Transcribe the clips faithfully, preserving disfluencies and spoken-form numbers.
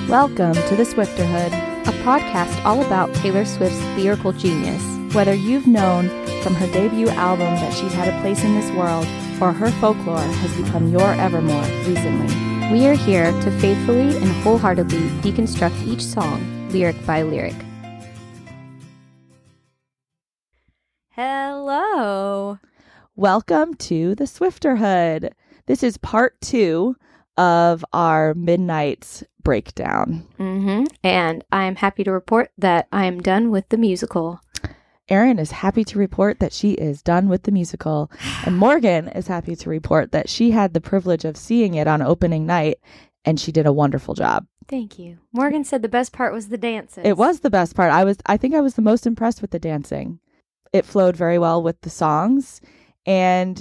Welcome to The Swifterhood, a podcast all about Taylor Swift's lyrical genius. Whether you've known from her debut album that she's had a place in this world, or her folklore has become your evermore recently, we are here to faithfully and wholeheartedly deconstruct each song, lyric by lyric. Hello! Welcome to The Swifterhood. This is part two of our Midnight's breakdown. Mm-hmm. And I'm happy to report that I'm done with the musical. Erin is happy to report that she is done with the musical. And Morgan is happy to report that she had the privilege of seeing it on opening night, and she did a wonderful job. Thank you. Morgan said the best part was the dances. It was the best part. I was I think I was the most impressed with the dancing. It flowed very well with the songs, and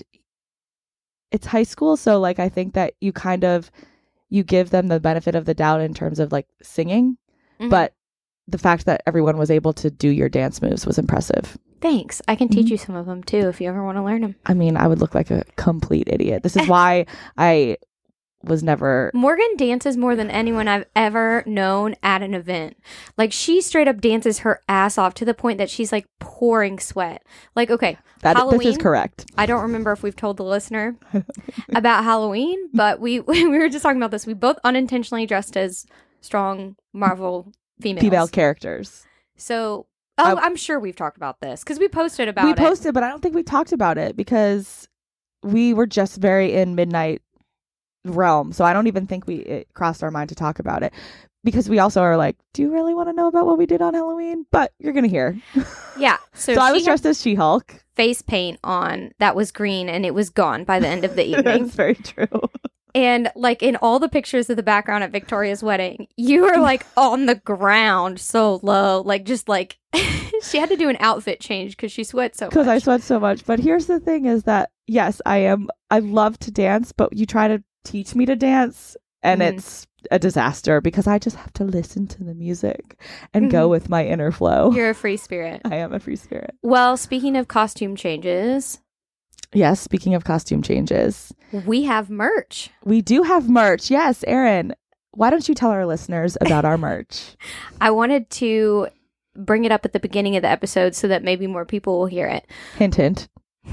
it's high school, so like I think that you kind of you give them the benefit of the doubt in terms of like singing, mm-hmm. but the fact that everyone was able to do your dance moves was impressive. Thanks. I can teach mm-hmm. you some of them too if you ever want to learn them. I mean, I would look like a complete idiot. This is why I was never... Morgan dances more than anyone I've ever known at an event. Like, she straight up dances her ass off to the point that she's like pouring sweat. Like, okay, that, Halloween. This is correct. I don't remember if we've told the listener about Halloween, but we we were just talking about this. We both unintentionally dressed as strong Marvel females. Female characters. So, oh, I, I'm sure we've talked about this because we posted about we it. We posted, but I don't think we talked about it because we were just very in Midnight realm, so I don't even think we it crossed our mind to talk about it because we also are like, do you really want to know about what we did on Halloween? But you're gonna hear. Yeah. So, so I was dressed as She-Hulk. Face paint on that was green, and it was gone by the end of the evening. That's very true. And like in all the pictures of the background at Victoria's wedding, you were like on the ground so low, like just like she had to do an outfit change because she sweat so much. Because I sweat so much. But here's the thing: is that yes, I am. I love to dance, but you try to teach me to dance and mm. it's a disaster because I just have to listen to the music and mm-hmm. go with my inner flow. You're a free spirit. I am a free spirit. Well, speaking of costume changes. Yes, speaking of costume changes. We have merch. We do have merch. Yes, Erin, why don't you tell our listeners about our merch? I wanted to bring it up at the beginning of the episode so that maybe more people will hear it. Hint, hint.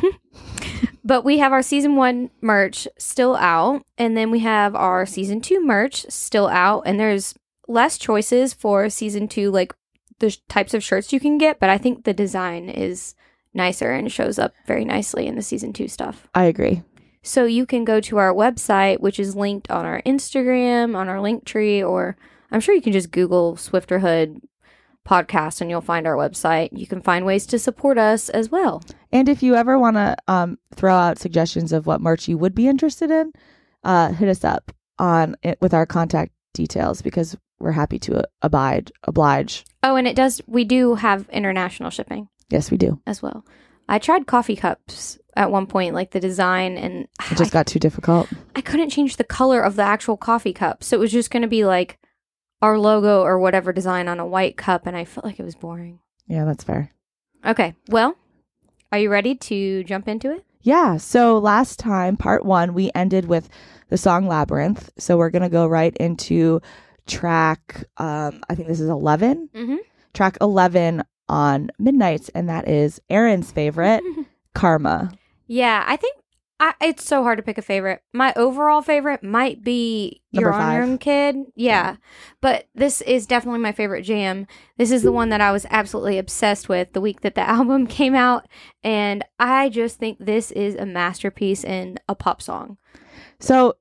But we have our season one merch still out, and then we have our season two merch still out, and there's less choices for season two, like the sh- types of shirts you can get, but I think the design is nicer and shows up very nicely in the season two stuff. I agree. So you can go to our website, which is linked on our Instagram, on our link tree, or I'm sure you can just Google Swifterhood podcast and you'll find our website. You can find ways to support us as well. And if you ever want to um, throw out suggestions of what merch you would be interested in, uh, hit us up on it with our contact details because we're happy to uh, abide, oblige. Oh, and it does. We do have international shipping. Yes, we do as well. I tried coffee cups at one point, like the design, and it just I, got too difficult. I couldn't change the color of the actual coffee cup, so it was just going to be like our logo or whatever design on a white cup, and I felt like it was boring. Yeah, that's fair. Okay, well, are you ready to jump into it? Yeah, so last time, part one, we ended with the song Labyrinth, so we're going to go right into track, um, I think this is eleven, mm-hmm. track eleven on Midnight's, and that is Erin's favorite, Karma. Yeah, I think I, it's so hard to pick a favorite. My overall favorite might be Number You're on Your Own Kid. Yeah. yeah. But this is definitely my favorite jam. This is the one that I was absolutely obsessed with the week that the album came out. And I just think this is a masterpiece in a pop song. So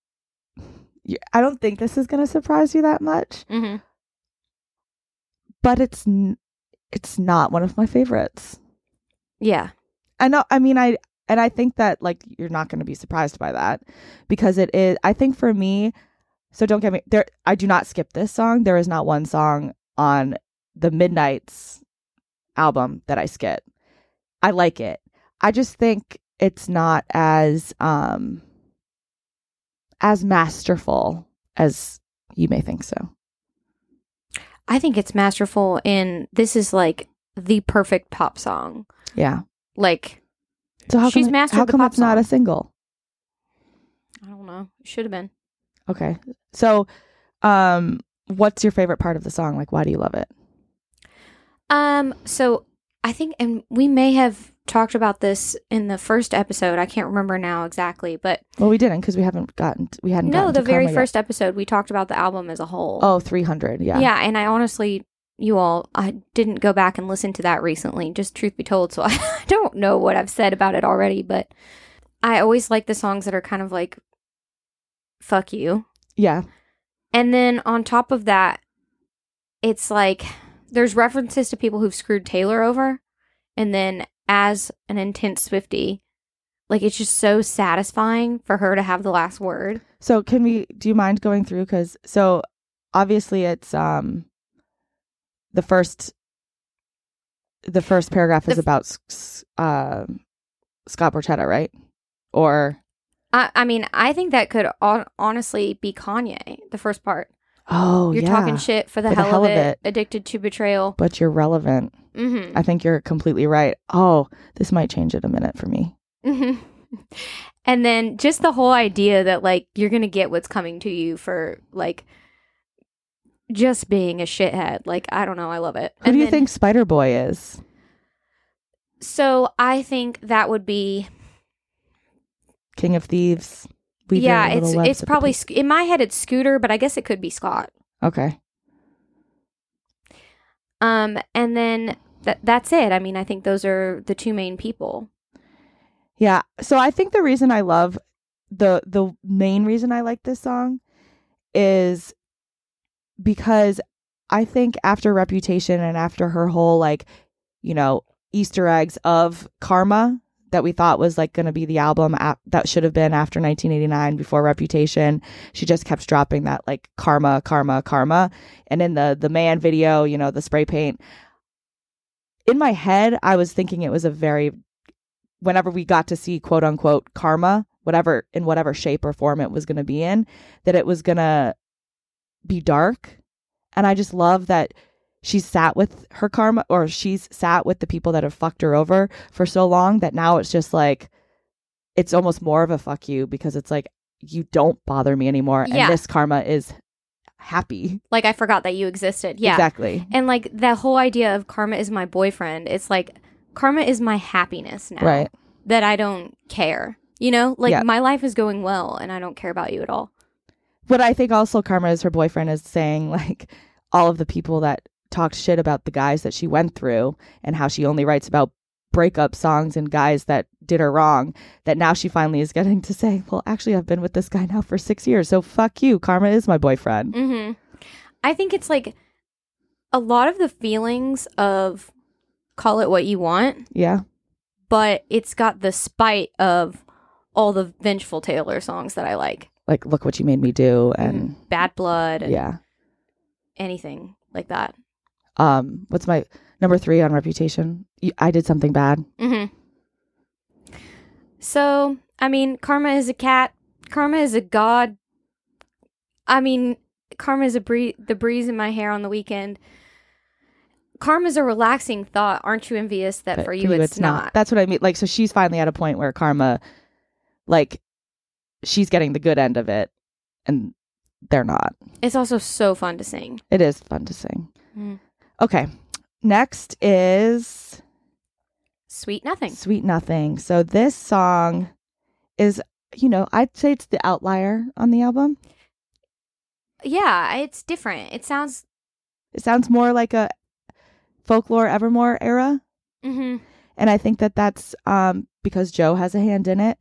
I don't think this is going to surprise you that much. Mm-hmm. But it's n- it's not one of my favorites. Yeah. I know. I mean, I... And I think that, like, you're not going to be surprised by that because it is, I think for me, so don't get me, there. I do not skip this song. There is not one song on the Midnight's album that I skip. I like it. I just think it's not as, um, as masterful as you may think so. I think it's masterful in, this is like the perfect pop song. Yeah. Like, So how She's come, mastered how the come pop it's not a song. single? I don't know. It should have been. Okay. So, um, what's your favorite part of the song? Like, why do you love it? Um, so I think, and we may have talked about this in the first episode. I can't remember now exactly, but well, we didn't because we haven't gotten to, we hadn't no, gotten the to very Karma first yet. episode we talked about the album as a whole. Oh, three hundred, yeah, yeah, and I honestly, you all, I didn't go back and listen to that recently. Just truth be told, so I don't know what I've said about it already, but I always like the songs that are kind of like, "Fuck you," yeah. And then on top of that, it's like there's references to people who've screwed Taylor over. And then as an intense Swiftie, like it's just so satisfying for her to have the last word. So can we, do you mind going through? Because so obviously it's um the first, the first paragraph is The f- about s- s- uh, Scott Borchetta, right? Or... I, I mean, I think that could on- honestly be Kanye, the first part. Oh, You're yeah. talking shit for the, For the hell, hell of of it, it. addicted to betrayal. But you're relevant. Mm-hmm. I think you're completely right. Oh, this might change it a minute for me. Mm-hmm. And then just the whole idea that like you're gonna get what's coming to you for like just being a shithead. Like, I don't know, I love it. Who And do you then- think Spider Boy is? So I think that would be King of Thieves? Weave your yeah. little It's webs it's of the probably peace. Sc- in my head it's Scooter, but I guess it could be Scott. Okay. Um, and then th- that's it. I mean, I think those are the two main people. Yeah. So I think the reason I love the the main reason I like this song is because I think after Reputation and after her whole like, you know, Easter eggs of Karma that we thought was like going to be the album ap- that should have been after nineteen eighty-nine before Reputation, she just kept dropping that like karma, karma, karma. And in the the Man video, you know, the spray paint, in my head, I was thinking it was a very, whenever we got to see quote unquote karma, whatever, in whatever shape or form it was going to be in, that it was going to be dark. And I just love that she's sat with her karma, or she's sat with the people that have fucked her over for so long that now it's just like, it's almost more of a fuck you because it's like, you don't bother me anymore. Yeah. And this karma is happy. Like, I forgot that you existed. Yeah. Exactly. And like that whole idea of Karma is my boyfriend, it's like Karma is my happiness now. Right. That I don't care. You know, like Yeah. my life is going well and I don't care about you at all. But I think also Karma is her boyfriend is saying like all of the people that talked shit about the guys that she went through and how she only writes about breakup songs and guys that did her wrong, that now she finally is getting to say, well, actually, I've been with this guy now for six years. So fuck you. Karma is my boyfriend. Mm-hmm. I think it's like a lot of the feelings of call it what you want, Yeah. but it's got the spite of all the Vengeful Taylor songs that I like. Like, look what you made me do. And Bad Blood and yeah. anything like that. Um, what's my number three on Reputation? Y- I did something bad. Mm-hmm. So, I mean, Karma is a cat. Karma is a god. I mean, Karma is a bree- the breeze in my hair on the weekend. Karma is a relaxing thought. Aren't you envious that But for you, it's, not? That's what I mean. Like, so she's finally at a point where Karma, like, she's getting the good end of it and they're not. It's also so fun to sing. It is fun to sing. Mm. Okay. Next is Sweet Nothing. Sweet Nothing. So this song is, you know, I'd say it's the outlier on the album. Yeah, it's different. It sounds... It sounds more like a Folklore Evermore era. Mm-hmm. And I think that that's um, because Joe has a hand in it.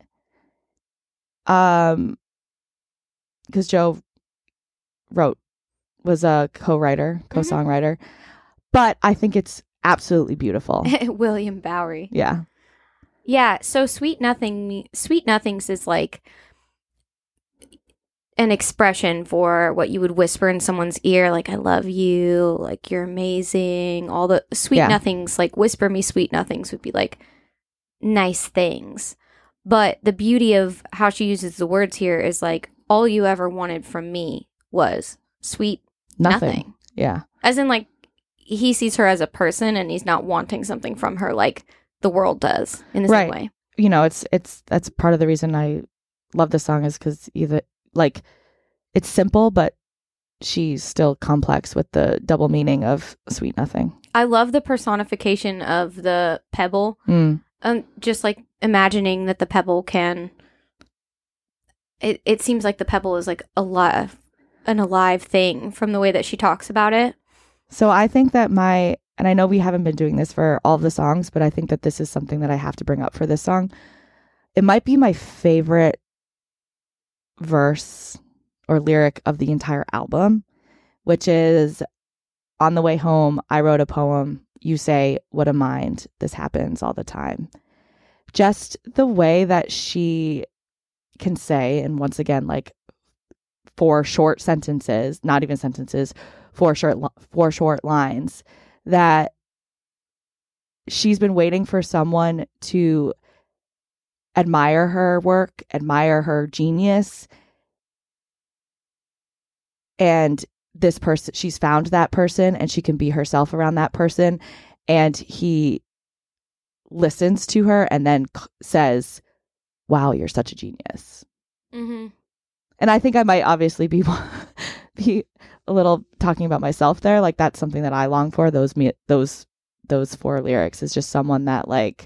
Um, because Joe wrote, was a co-writer, co-songwriter. But I think it's absolutely beautiful. William Bowery. Yeah. Yeah, so Sweet Nothing, Sweet Nothings is like an expression for what you would whisper in someone's ear, like, I love you, like, you're amazing. All the Sweet Yeah. Nothings, like, whisper me Sweet Nothings would be like nice things. But the beauty of how she uses the words here is like, all you ever wanted from me was sweet Nothing. nothing. Yeah. As in, like, he sees her as a person and he's not wanting something from her like the world does in the Right. same way. You know, it's, it's, that's part of the reason I love this song is because either, like, it's simple, but she's still complex with the double meaning of Sweet Nothing. I love the personification of the pebble. Mm. Um, just like imagining that the pebble can. It it seems like the pebble is like alive, an alive thing from the way that she talks about it. So I think that my, and I know we haven't been doing this for all of the songs, but I think that this is something that I have to bring up for this song. It might be my favorite verse or lyric of the entire album, which is, on the way home, I wrote a poem. You say, what a mind. This happens all the time. Just the way that she can say, and once again, like four short sentences, not even sentences, four short, four short lines, that she's been waiting for someone to admire her work, admire her genius. And this person, she's found that person and she can be herself around that person. And he listens to her and then c- says, wow, you're such a genius. Mm-hmm. And I think I might obviously be, be a little talking about myself there. Like that's something that I long for. Those, me, those, those four lyrics is just someone that like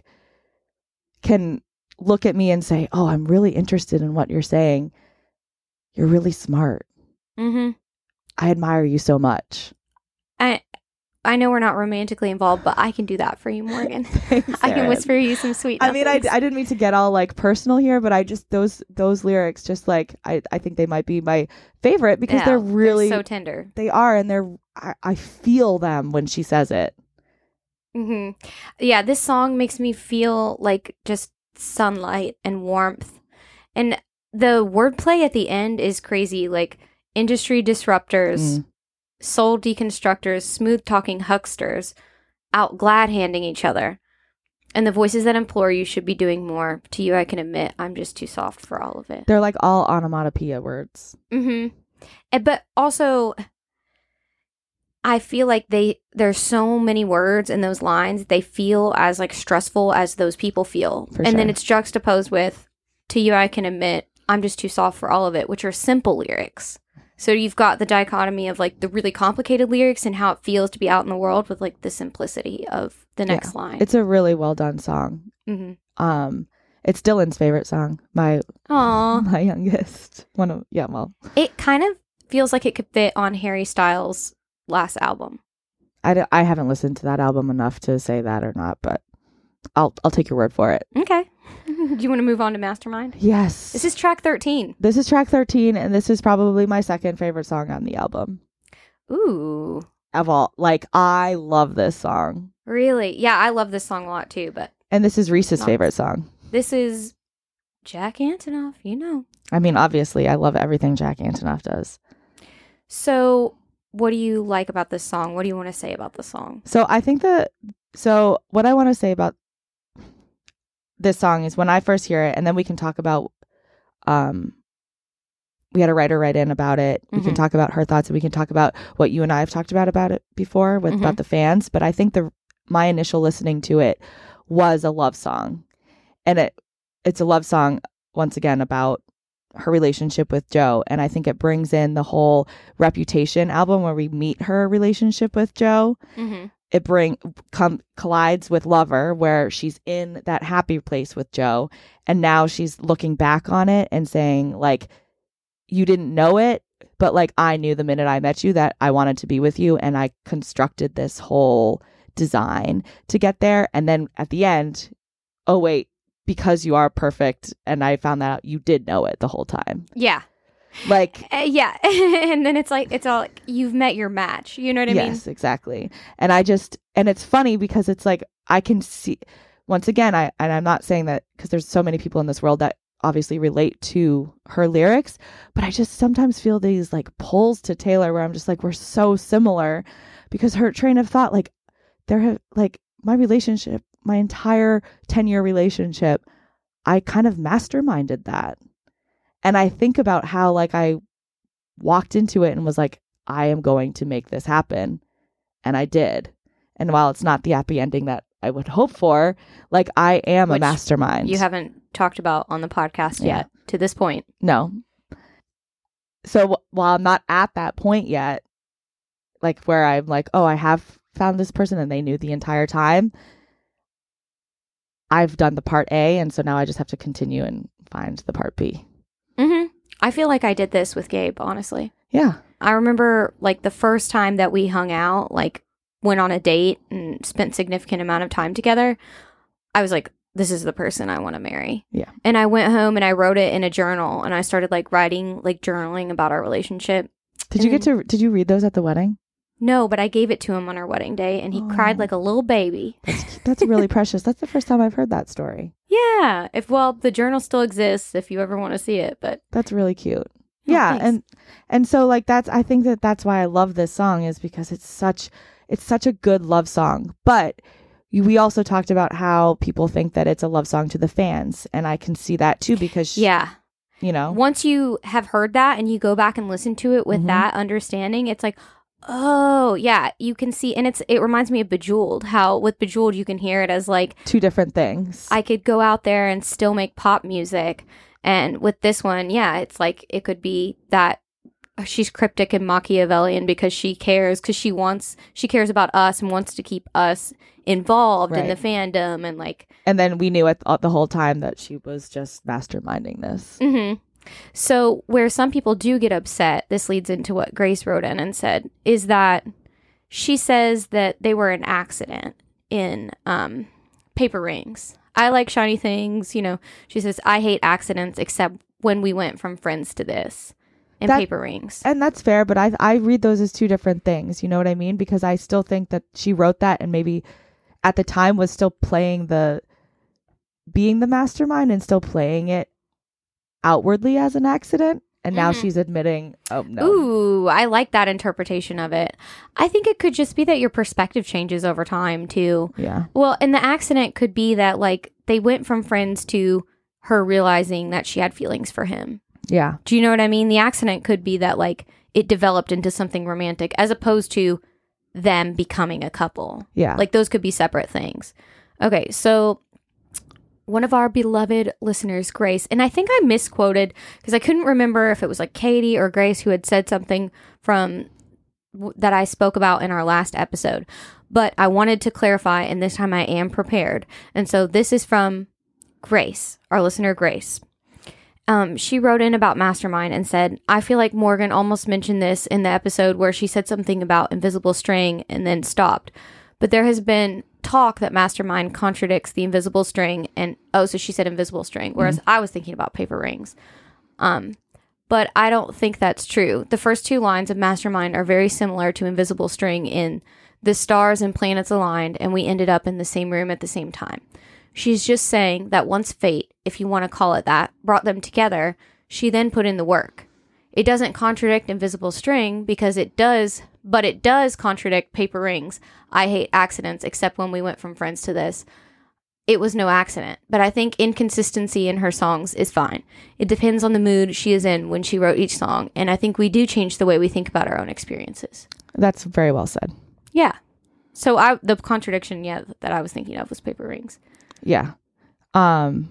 can look at me and say, oh, I'm really interested in what you're saying. You're really smart. Mm-hmm. I admire you so much. I I know we're not romantically involved, but I can do that for you, Morgan. Thanks, I can Erin. whisper you some sweet I mean, I, nothings. I didn't mean to get all like personal here, but I just, those those lyrics, just like, I, I think they might be my favorite because Yeah, they're really, so tender. they are, and they're, I, I feel them when she says it. hmm Yeah, this song makes me feel like just sunlight and warmth. And the wordplay at the end is crazy, like industry disruptors, Mm. soul deconstructors, smooth talking hucksters, out glad handing each other. And the voices that implore you should be doing more. To you, I can admit, I'm just too soft for all of it. They're like all onomatopoeia words. Mm-hmm. And, but also, I feel like they there's so many words in those lines. They feel as like stressful as those people feel. For and sure. then it's juxtaposed with, to you, I can admit, I'm just too soft for all of it, which are simple lyrics. So you've got the dichotomy of like the really complicated lyrics and how it feels to be out in the world with like the simplicity of the next Yeah. line. It's a really well done song. Mm-hmm. Um, it's Dylan's favorite song. My Aww. my youngest one of yeah. Well, It kind of feels like it could fit on Harry Styles' last album. I, d- I haven't listened to that album enough to say that or not, but I'll I'll take your word for it. Okay. Do you want to move on to Mastermind? Yes. This is track thirteen. This is track thirteen, and this is probably my second favorite song on the album. Ooh. Of all, like, I love this song. Really? Yeah, I love this song a lot too, but And this is Reese's Not- favorite song. this is Jack Antonoff, you know. I mean, obviously, I love everything Jack Antonoff does. So, what do you like about this song? What do you want to say about the song? So I think that, so what I want to say about this song is when I first hear it, and then we can talk about, um, we had a writer write in about it. We can Mhm. talk about her thoughts, and we can talk about what you and I have talked about about it before with Mhm. about the fans. But I think the my initial listening to it was a love song, and it it's a love song once again about her relationship with Joe. And I think it brings in the whole Reputation album where we meet her relationship with Joe. Mm-hmm. It bring com- collides with Lover, where she's in that happy place with Joe, and now she's looking back on it and saying, like, you didn't know it, but like I knew the minute I met you that I wanted to be with you, and I constructed this whole design to get there. And then at the end, oh wait, because you are perfect, and I found that out, you did know it the whole time. Yeah. Like, Uh, yeah. And then it's like, it's all like, you've met your match. You know what I mean? yes, exactly. And I just, and it's funny because it's like, I can see, once again, I, and I'm not saying that because there's so many people in this world that obviously relate to her lyrics, but I just sometimes feel these like pulls to Taylor where I'm just like, we're so similar, because her train of thought, like, there have, like, my relationship, my entire ten year relationship, I kind of masterminded that. And I think about how, like, I walked into it and was like, I am going to make this happen. And I did. And while it's not the happy ending that I would hope for, like, I am Which a mastermind. You haven't talked about on the podcast Yeah. yet to this point. No. so while I'm not at that point yet, like where I'm like, oh, I have found this person and they knew the entire time, I've done the part A, and so now I just have to continue and find the part B. Mm-hmm. I feel like I did this with Gabe, honestly. Yeah. I remember like the first time that we hung out, like went on a date and spent significant amount of time together, I was like, this is the person I want to marry. Yeah. And I went home and I wrote it in a journal, and I started like writing, like journaling about our relationship. Did and you get to, did you read those at the wedding? No, but I gave it to him on our wedding day, and he Oh. cried like a little baby. That's, that's really precious. That's the first time I've heard that story. Yeah. If, well, the journal still exists if you ever want to see it, but. That's really cute. Oh, yeah. thanks. And, and so like, that's, I think that that's why I love this song, is because it's such, it's such a good love song. But we also talked about how people think that it's a love song to the fans. And I can see that too, because, Yeah. you know, Once you have heard that and you go back and listen to it with Mhm. that understanding, it's like, oh, yeah, you can see. And it's it reminds me of Bejeweled, how with Bejeweled, you can hear it as like, two different things. I could go out there and still make pop music. And with this one, yeah, it's like it could be that she's cryptic and Machiavellian because she cares, because she wants, she cares about us and wants to keep us involved in the Right. fandom. And like, And then we knew it th- the whole time that she was just masterminding this. mm-hmm. So where some people do get upset, this leads into what Grace wrote in and said, is that she says that they were an accident in um, Paper Rings. I like shiny things, you know. She says, I hate accidents except when we went from Friends to this in That- Paper Rings. And that's fair, but I I read those as two different things. You know what I mean? Because I still think that she wrote that and maybe at the time was still playing the, being the mastermind and still playing it outwardly as an accident. And now Mhm. she's admitting, oh, no. Ooh, I like that interpretation of it. I think it could just be that your perspective changes over time, too. Yeah. Well, and the accident could be that, like, they went from friends to her realizing that she had feelings for him. Yeah. Do you know what I mean? The accident could be that, like, it developed into something romantic as opposed to them becoming a couple. Yeah. Like, those could be separate things. Okay, so one of our beloved listeners, Grace, and I think I misquoted because I couldn't remember if it was like Katie or Grace who had said something from w- that I spoke about in our last episode. But I wanted to clarify, and this time I am prepared. And so this is from Grace, our listener, Grace. Um, she wrote in about Mastermind and said, I feel like Morgan almost mentioned this in the episode where she said something about invisible string and then stopped. But there has been talk that Mastermind contradicts the invisible string and, oh, so she said invisible string, whereas I was thinking about Paper Rings. Um, but I don't think that's true. The first two lines of Mastermind are very similar to invisible string in the stars and planets aligned and we ended up in the same room at the same time. She's just saying that once fate, if you want to call it that, brought them together, she then put in the work. It doesn't contradict invisible string because it does, but it does contradict Paper Rings. I hate accidents except when we went from friends to this. It was no accident, but I think inconsistency in her songs is fine. It depends on the mood she is in when she wrote each song, and I think we do change the way we think about our own experiences. That's very well said. Yeah. So I the contradiction, yeah, that I was thinking of was Paper Rings. Yeah. Um,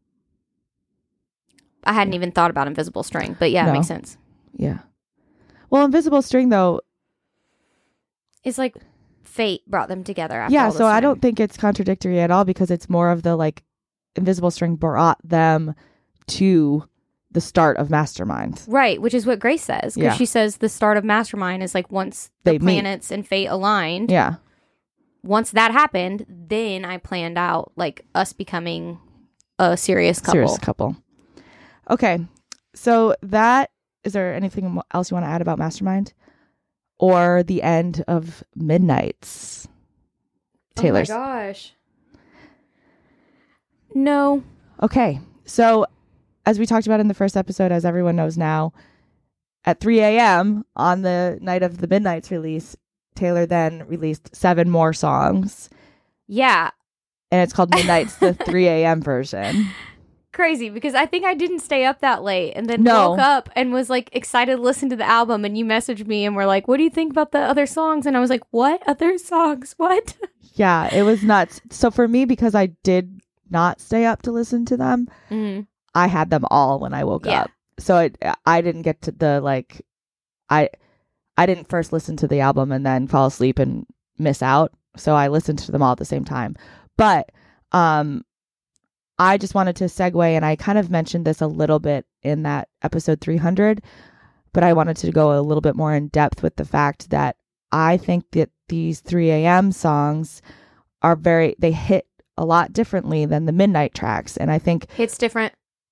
I hadn't even thought about invisible string, but yeah, No. it makes sense. yeah. Well, invisible string, though, It's like fate brought them together. After yeah, all this so I time. don't think it's contradictory at all because it's more of the like invisible string brought them to the start of Mastermind. Right, which is what Grace says. Because Yeah. she says the start of Mastermind is like once the They meet. planets and fate aligned. Yeah. Once that happened, then I planned out like us becoming a serious couple. Serious couple. Okay. So that, is there anything else you want to add about Mastermind? Or the end of Midnights? Taylor's. Oh my gosh. No. Okay. So as we talked about in the first episode, as everyone knows now, at three a.m. on the night of the Midnights release, Taylor then released seven more songs. Yeah. And it's called Midnights, the three a.m. version. Crazy, because I think I didn't stay up that late and then No. woke up and was like excited to listen to the album, and you messaged me and were like, what do you think about the other songs? And I was like, what other songs? What? Yeah, it was nuts. So for me, because I did not stay up to listen to them, Mm. I had them all when I woke Yeah. up. so it, I didn't get to the like, I I didn't first listen to the album and then fall asleep and miss out. So I listened to them all at the same time. But um, I just wanted to segue, and I kind of mentioned this a little bit in that episode three hundred, but I wanted to go a little bit more in depth with the fact that I think that these three a.m. songs are very, they hit a lot differently than the midnight tracks. And I think Hits different.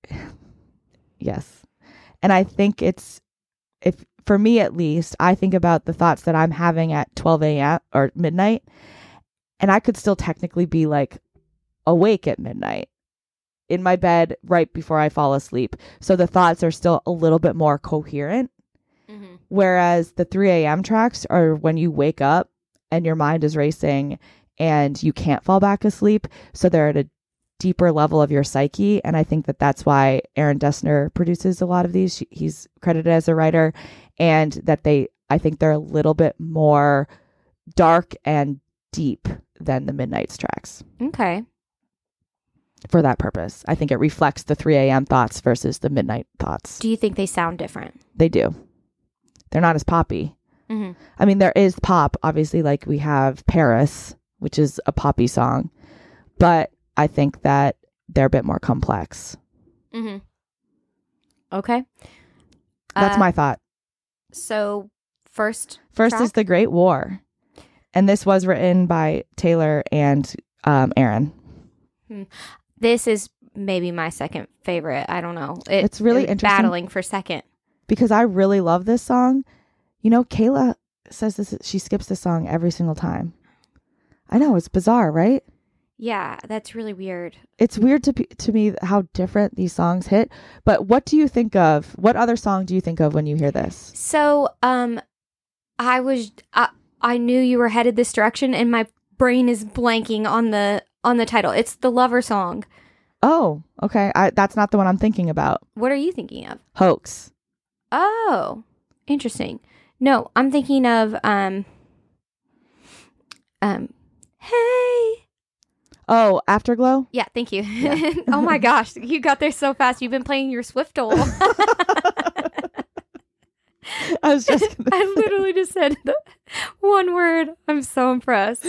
Yes. And I think it's, if for me at least, I think about the thoughts that I'm having at twelve a.m. or midnight, and I could still technically be like awake at midnight in my bed right before I fall asleep. So the thoughts are still a little bit more coherent. Mm-hmm. Whereas the three a.m. tracks are when you wake up and your mind is racing and you can't fall back asleep. So they're at a deeper level of your psyche. And I think that that's why Aaron Dessner produces a lot of these. He's credited as a writer, and that they, I think they're a little bit more dark and deep than the Midnight's tracks. Okay. For that purpose. I think it reflects the three a.m. thoughts versus the midnight thoughts. Do you think they sound different? They do. They're not as poppy. Mm-hmm. I mean, there is pop, obviously, like we have Paris, which is a poppy song, but I think that they're a bit more complex. Mm-hmm. Okay. That's uh, my thought. So first First track? is The Great War. And this was written by Taylor and um, Aaron. Hmm. This is maybe my second favorite. I don't know. It, It's really it's interesting. battling for second. Because I really love this song. You know, Kayla says this, she skips this song every single time. I know, it's bizarre, right? Yeah, that's really weird. It's weird to pe- to me how different these songs hit. But what do you think of, what other song do you think of when you hear this? So, um, I was, I, I knew you were headed this direction, and my brain is blanking on the on the title. It's the Lover song. Oh, okay. I, that's not the one I'm thinking about. What are you thinking of? Hoax. Oh, interesting. No, I'm thinking of um, um, hey. Oh, Afterglow? Yeah, thank you. Yeah. Oh my gosh, you got there so fast. You've been playing your Swiftle. I was just gonna I literally just said the one word. I'm so impressed.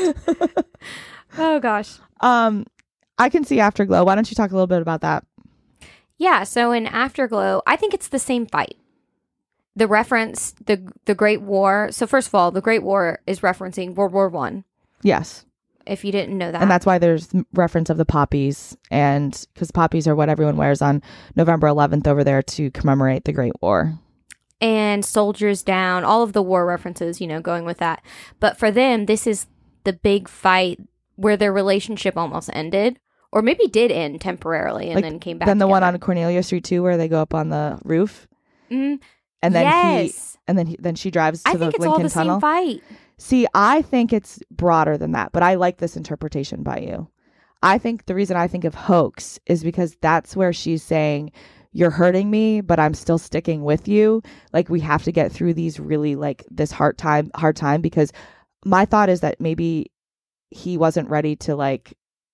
Oh gosh. Um, I can see Afterglow. Why don't you talk a little bit about that? Yeah, so in Afterglow, I think it's the same fight. The reference, the the Great War. So first of all, the Great War is referencing World War One. Yes. If you didn't know that. And that's why there's reference of the poppies, and because poppies are what everyone wears on November eleventh over there to commemorate the Great War. And soldiers down, all of the war references, you know, going with that. But for them, this is the big fight where their relationship almost ended, or maybe did end temporarily and like, then came back. Then the together. one on Cornelia Street too, where they go up on the roof, mm, and then yes. he, and then he, then she drives to I the think it's Lincoln all the Tunnel. same fight. See, I think it's broader than that, but I like this interpretation by you. I think the reason I think of hoax is because that's where she's saying, you're hurting me, but I'm still sticking with you. Like, we have to get through these really, like, this hard time, hard time, because my thought is that maybe he wasn't ready to, like,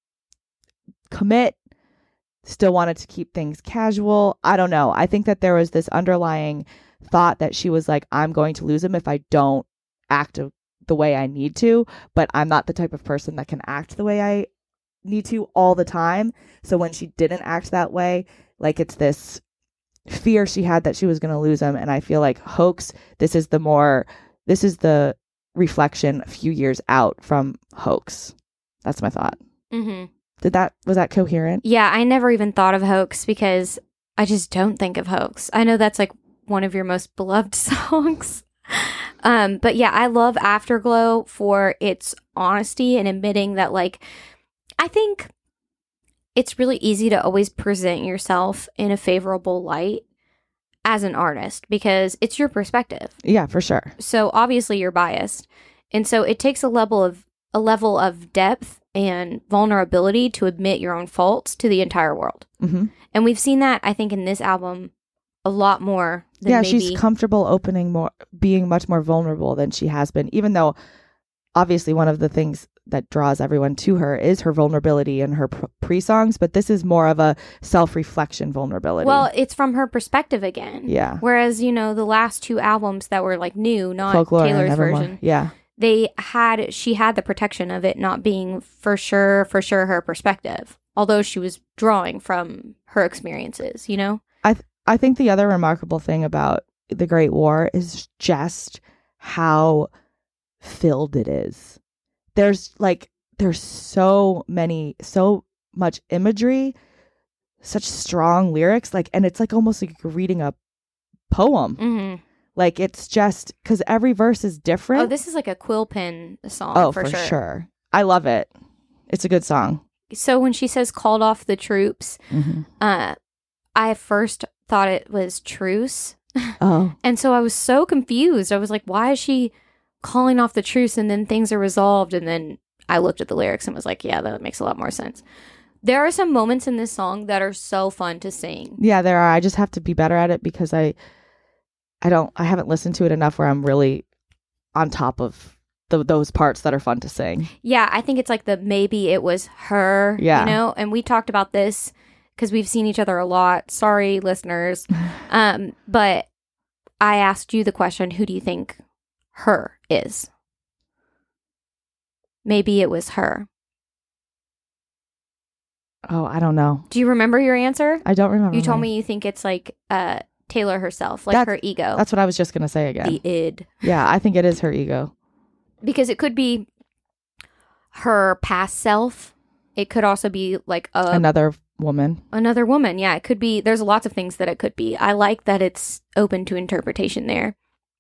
commit, still wanted to keep things casual. I don't know. I think that there was this underlying thought that she was like, I'm going to lose him if I don't act a the way I need to, but I'm not the type of person that can act the way I need to all the time. So when she didn't act that way, like, it's this fear she had that she was going to lose him. And I feel like hoax, this is the more, this is the reflection a few years out from hoax. That's my thought. Mm-hmm. Did that, was that coherent? Yeah, I never even thought of hoax because I just don't think of hoax. I know that's like one of your most beloved songs. Um, but yeah, I love Afterglow for its honesty and admitting that, like, I think it's really easy to always present yourself in a favorable light as an artist because it's your perspective. Yeah, for sure. So obviously you're biased. And so it takes a level of a level of depth and vulnerability to admit your own faults to the entire world. Mm-hmm. And we've seen that, I think, in this album a lot more than yeah, maybe... she's comfortable opening more, being much more vulnerable than she has been, even though obviously one of the things that draws everyone to her is her vulnerability in her pr- pre-songs, but this is more of a self-reflection vulnerability. Well, it's from her perspective again. Yeah. Whereas, you know, the last two albums that were like new, not Folklore and Taylor's Evermore. version, Yeah. they had, she had the protection of it not being for sure, for sure her perspective, although she was drawing from her experiences, you know? I th- I think the other remarkable thing about The Great War is just how filled it is. There's like, there's so many, so much imagery, such strong lyrics, like, and it's like almost like you're reading a poem. Mm-hmm. Like, it's just because every verse is different. Oh, this is like a quill pen song. Oh, for, for sure. sure. I love it. It's a good song. So when she says called off the troops, Mm-hmm. uh, I first thought it was truce. Oh, And so I was so confused. I was like, why is she calling off the truce and then things are resolved? And then I looked at the lyrics and was like, yeah, that makes a lot more sense. There are some moments in this song that are so fun to sing. yeah, there are. I just have to be better at it because I, I don't, I haven't listened to it enough where I'm really on top of the, those parts that are fun to sing. Yeah, I think it's like the maybe it was her, Yeah. you know? And we talked about this because we've seen each other a lot. Sorry, listeners. um, but I asked you the question, who do you think her is? Maybe it was her. Oh, I don't know. Do you remember your answer? I don't remember. You told mine. me you think it's like uh, Taylor herself, like That's- her ego. That's what I was just going to say again. The id. Yeah, I think it is her ego. Because it could be her past self. It could also be like a, Another woman. another woman. Yeah, it could be. There's lots of things that it could be. I like that it's open to interpretation there.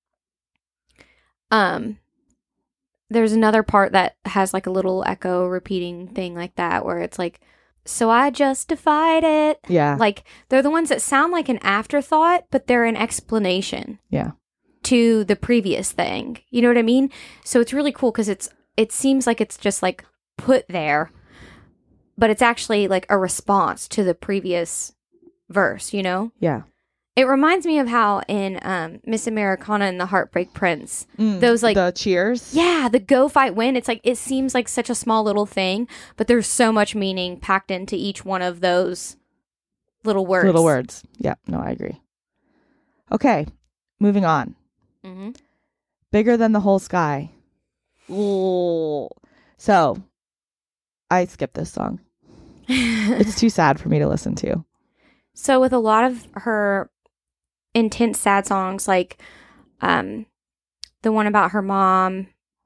Um, there's another part that has like a little echo repeating thing like that where it's like, so I justified it. Yeah. Like, they're the ones that sound like an afterthought, but they're an explanation Yeah. to the previous thing. You know what I mean? So it's really cool because it's it seems like it's just like put there, but it's actually like a response to the previous verse, you know? Yeah. It reminds me of how in um, Miss Americana and the Heartbreak Prince, Mm, those like the cheers. yeah, the go fight win. It's like, it seems like such a small little thing, but there's so much meaning packed into each one of those little words. Little words. Yeah. No, I agree. Okay. Moving on. Mm-hmm. Bigger than the whole sky. Ooh. So I skipped this song. It's too sad for me to listen to. So with a lot of her intense sad songs, like um, the one about her mom,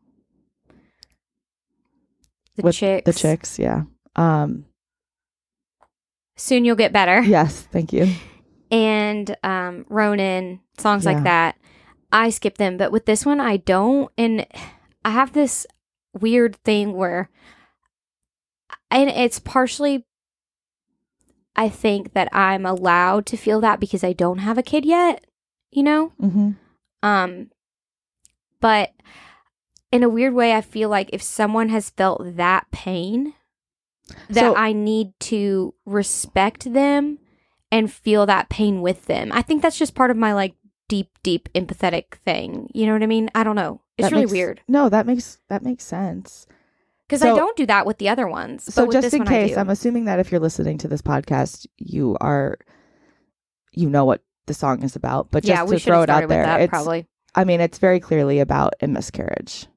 the With chicks, The chicks. Yeah. Um, Soon You'll Get Better, yes. Thank you. and um, Ronin, songs Yeah. like that. I skip them, but with this one, I don't. And I have this weird thing where, and it's partially, I think that I'm allowed to feel that because I don't have a kid yet, you know? Mm-hmm. Um, but in a weird way, I feel like if someone has felt that pain, that So- I need to respect them and feel that pain with them. I think that's just part of my like deep, deep empathetic thing. You know what I mean? I don't know. It's That really makes- weird No, that makes that makes sense. because So- I don't do that with the other ones. So but with just this in one, I case, do. I'm assuming that if you're listening to this podcast, you are, you know what the song is about. But just yeah, we to should throw have it out started with there, that it's, probably. I mean, it's very clearly about a miscarriage.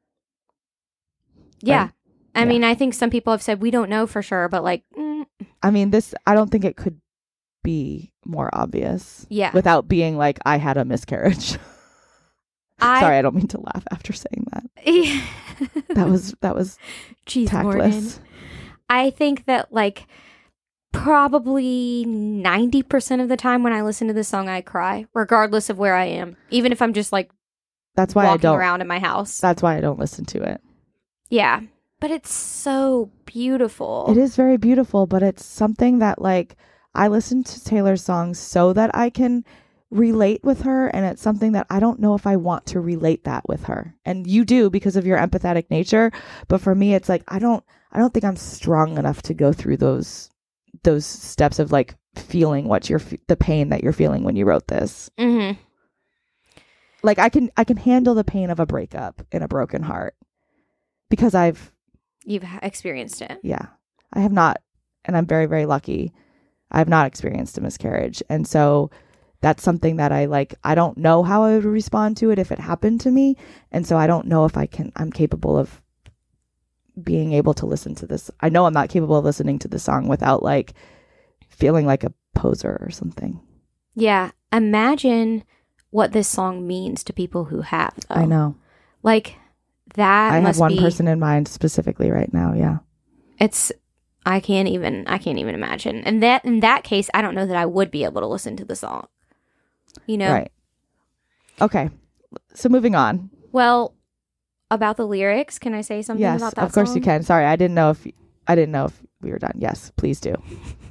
Yeah. Right. I Yeah. mean, I think some people have said we don't know for sure, but like, mm, I mean, this, I don't think it could be more obvious yeah. without being like, I had a miscarriage. I, Sorry, I don't mean to laugh after saying that. That was, that was Jeez, Morgan. tactless. I think that like probably ninety percent of the time when I listen to this song, I cry, regardless of where I am, even if I'm just like That's why I walking don't, around in my house. that's why I don't listen to it. Yeah. But it's so beautiful. It is very beautiful, but it's something that like I listen to Taylor's songs so that I can relate with her, and it's something that I don't know if I want to relate that with her. And you do because of your empathetic nature, but for me it's like I don't I don't think I'm strong enough to go through those those steps of like feeling what you're f- the pain that you're feeling when you wrote this. Mm-hmm. Like I can I can handle the pain of a breakup and a broken heart. because I've You've h- experienced it. yeah, I have not, and I'm very, very lucky. I have not experienced a miscarriage. And so that's something that I like, I don't know how I would respond to it if it happened to me. And so I don't know if I can, I'm capable of being able to listen to this. I know I'm not capable of listening to the song without like feeling like a poser or something. Yeah. Imagine what this song means to people who have. Though. I know. Like that. I must have one be, person in mind specifically right now. Yeah. It's, I can't even, I can't even imagine. And that, in that case, I don't know that I would be able to listen to the song. You know? Right. Okay. So moving on. Well, about the lyrics, can I say something Yes, about that of course song? you can. Sorry, I didn't know if I didn't know if we were done. Yes, please do.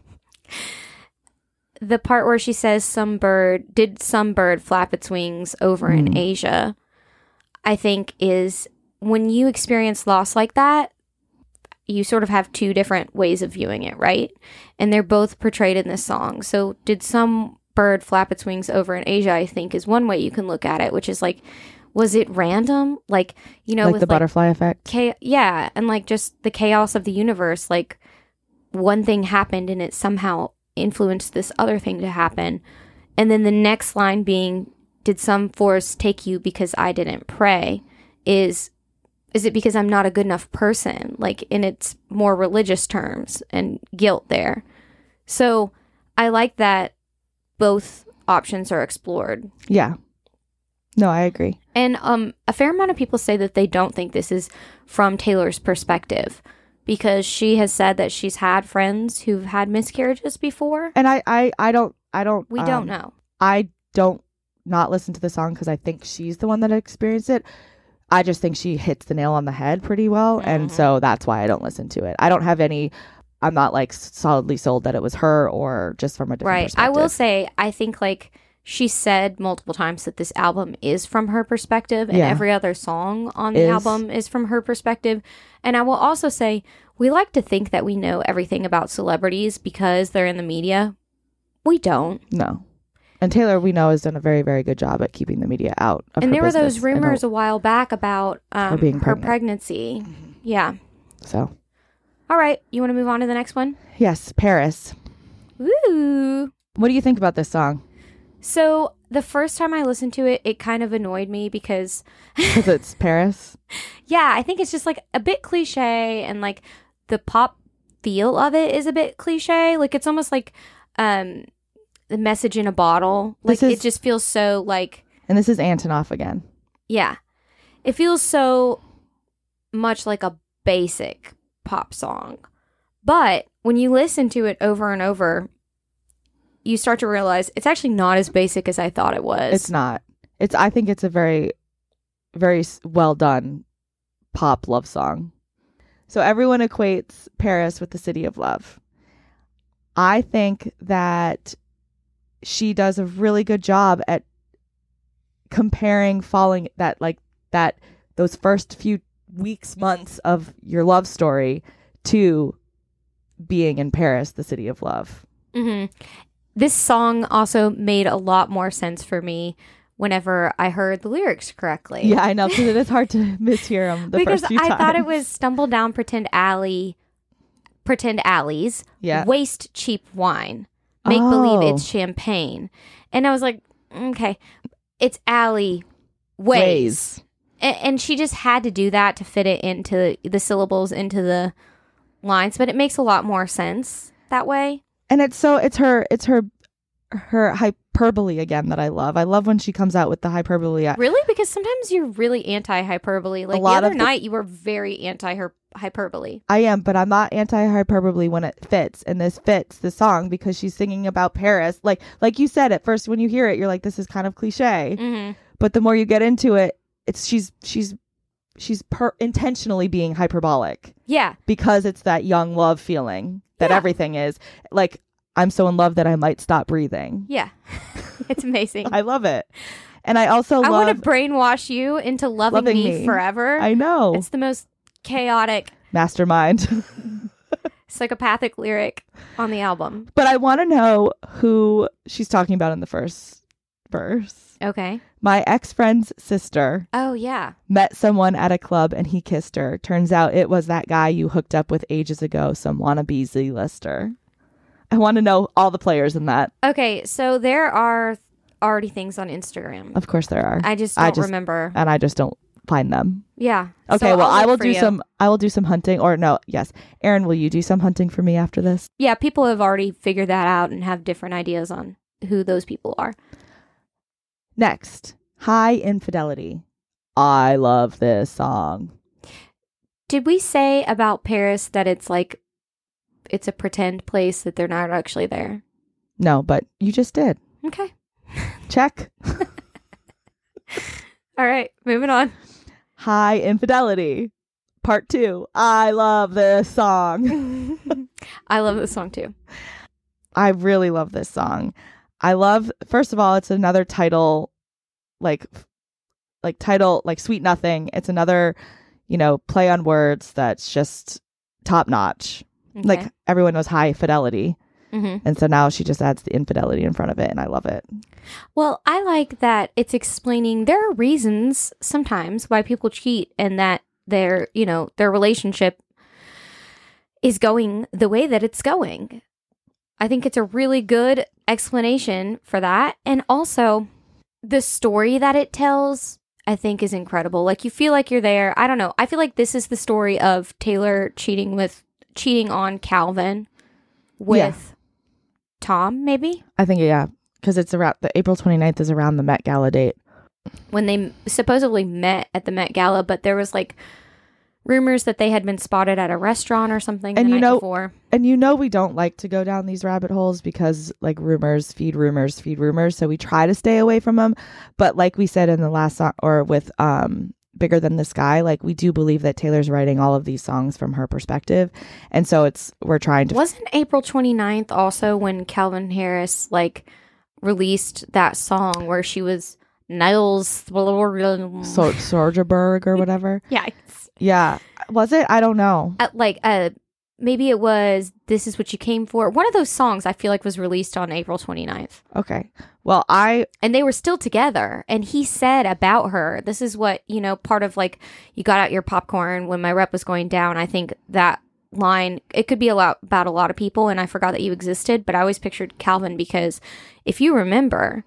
The part where she says some bird, did some bird flap its wings over in Mm. Asia, I think is when you experience loss like that, you sort of have two different ways of viewing it, right? And they're both portrayed in this song. So did some bird flap its wings over in Asia, I think is one way you can look at it, which is like, was it random? Like, you know, Like with the butterfly effect. cha- yeah, and like just the chaos of the universe, like one thing happened and it somehow influenced this other thing to happen. And then the next line being, did some force take you because I didn't pray? Is is it because I'm not a good enough person? Like in its more religious terms and guilt there. So I like that both options are explored. Yeah. No, I agree. And um, a fair amount of people say that they don't think this is from Taylor's perspective because she has said that she's had friends who've had miscarriages before. And I, I, I don't, I don't. We um, don't know. I don't not listen to the song because I think she's the one that experienced it. I just think she hits the nail on the head pretty well, Mm-hmm. and so that's why I don't listen to it. I don't have any. I'm not like solidly sold that it was her or just from a different Right. perspective. I will say, I think like she said multiple times that this album is from her perspective and Yeah. every other song on the Is. album is from her perspective. And I will also say, we like to think that we know everything about celebrities because they're in the media. We don't. No. And Taylor, we know, has done a very, very good job at keeping the media out of And her there were those business and rumors her- a while back about um, Her being her pregnant. pregnancy. Yeah. So, All right. You want to move on to the next one? yes, Paris. Woo. What do you think about this song? So the first time I listened to it, it kind of annoyed me because, Because it's Paris. yeah, I think it's just like a bit cliche and like the pop feel of it is a bit cliche. Like it's almost like um, the message in a bottle. Like This is- it just feels so like, And this is Antonoff again. yeah, it feels so much like a basic pop song. But when you listen to it over and over, you start to realize it's actually not as basic as I thought it was. It's not. It's. I think it's a very, very s- well done pop love song. So everyone equates Paris with the city of love. I think that she does a really good job at comparing falling that like that those first few weeks, months of your love story to being in Paris, the city of love. hmm This song also made a lot more sense for me whenever I heard the lyrics correctly. Yeah, I know, because it is hard to mishear them the because first few I times. thought it was stumble down pretend alley, pretend alleys, Yeah. waste cheap wine, make believe Oh. it's champagne, and I was like, okay, it's alley ways. Ways. And, and she just had to do that to fit it into the syllables into the lines, but it makes a lot more sense that way. And it's so it's her it's her her hyperbole again that I love. I love when she comes out with the hyperbole. I- Really? Because sometimes you're really anti-hyperbole. Like the lot other of the- night, you were very anti-hyperbole. I am, but I'm not anti-hyperbole when it fits, and this fits the song because she's singing about Paris. Like like you said at first, when you hear it, you're like, this is kind of cliche. Mm-hmm. But the more you get into it, it's she's she's she's per- intentionally being hyperbolic Yeah. because it's that young love feeling that Yeah. everything is. Like, I'm so in love that I might stop breathing. Yeah. It's amazing. I love it. And I also I love want to brainwash you into loving, Loving me, me. forever. I know. It's the most chaotic, Mastermind. psychopathic lyric on the album. But I want to know who she's talking about in the first verse. Okay. My ex-friend's sister Oh, yeah. met someone at a club and he kissed her. Turns out it was that guy you hooked up with ages ago, some wannabe Z-lister. I want to know all the players in that. Okay, so there are already things on Instagram. Of course there are. I just don't I just- remember. And I just don't find them. Yeah. Okay, So well, I'll I will look for do you. some I will do some hunting or no, yes. Aaron, will you do some hunting for me after this? Yeah, people have already figured that out and have different ideas on who those people are. Next, High Infidelity. I love this song. Did we say about Paris that it's like it's a pretend place, that they're not actually there? No, but you just did. Okay. Check. All right, moving on. High Infidelity. Part two. I love this song. I love this song too. I really love this song. I love, first of all, it's another title, like, like title, like Sweet Nothing. It's another, you know, play on words that's just top notch. Okay. Like everyone knows High Fidelity. Mm-hmm. And so now she just adds the infidelity in front of it, and I love it. Well, I like that it's explaining there are reasons sometimes why people cheat, and that their, you know, their relationship is going the way that it's going. I think it's a really good explanation for that. And also the story that it tells, I think, is incredible. Like, you feel like you're there. I don't know. I feel like this is the story of Taylor cheating with cheating on Calvin with Yeah. Tom, maybe? I think, yeah, because it's around, the April twenty-ninth is around the Met Gala date. When they supposedly met at the Met Gala, but there was like rumors that they had been spotted at a restaurant or something And the you night know- before. And you know we don't like to go down these rabbit holes because, like, rumors feed rumors feed rumors, so we try to stay away from them. But like we said in the last song, or with um Bigger Than the Sky, like, we do believe that Taylor's writing all of these songs from her perspective, and so it's we're trying to Wasn't April twenty-ninth also when Calvin Harris like released that song where she was Niles so Soderbergh or whatever. yeah, Yeah, was it? I don't know. at, like uh maybe it was This Is What You Came For. One of those songs I feel like was released on April twenty-ninth. Okay, well, I And they were still together. And he said about her, this is what, you know, part of like, you got out your popcorn when my rep was going down. I think that line, it could be a lot about a lot of people, and I forgot that you existed, but I always pictured Calvin because if you remember,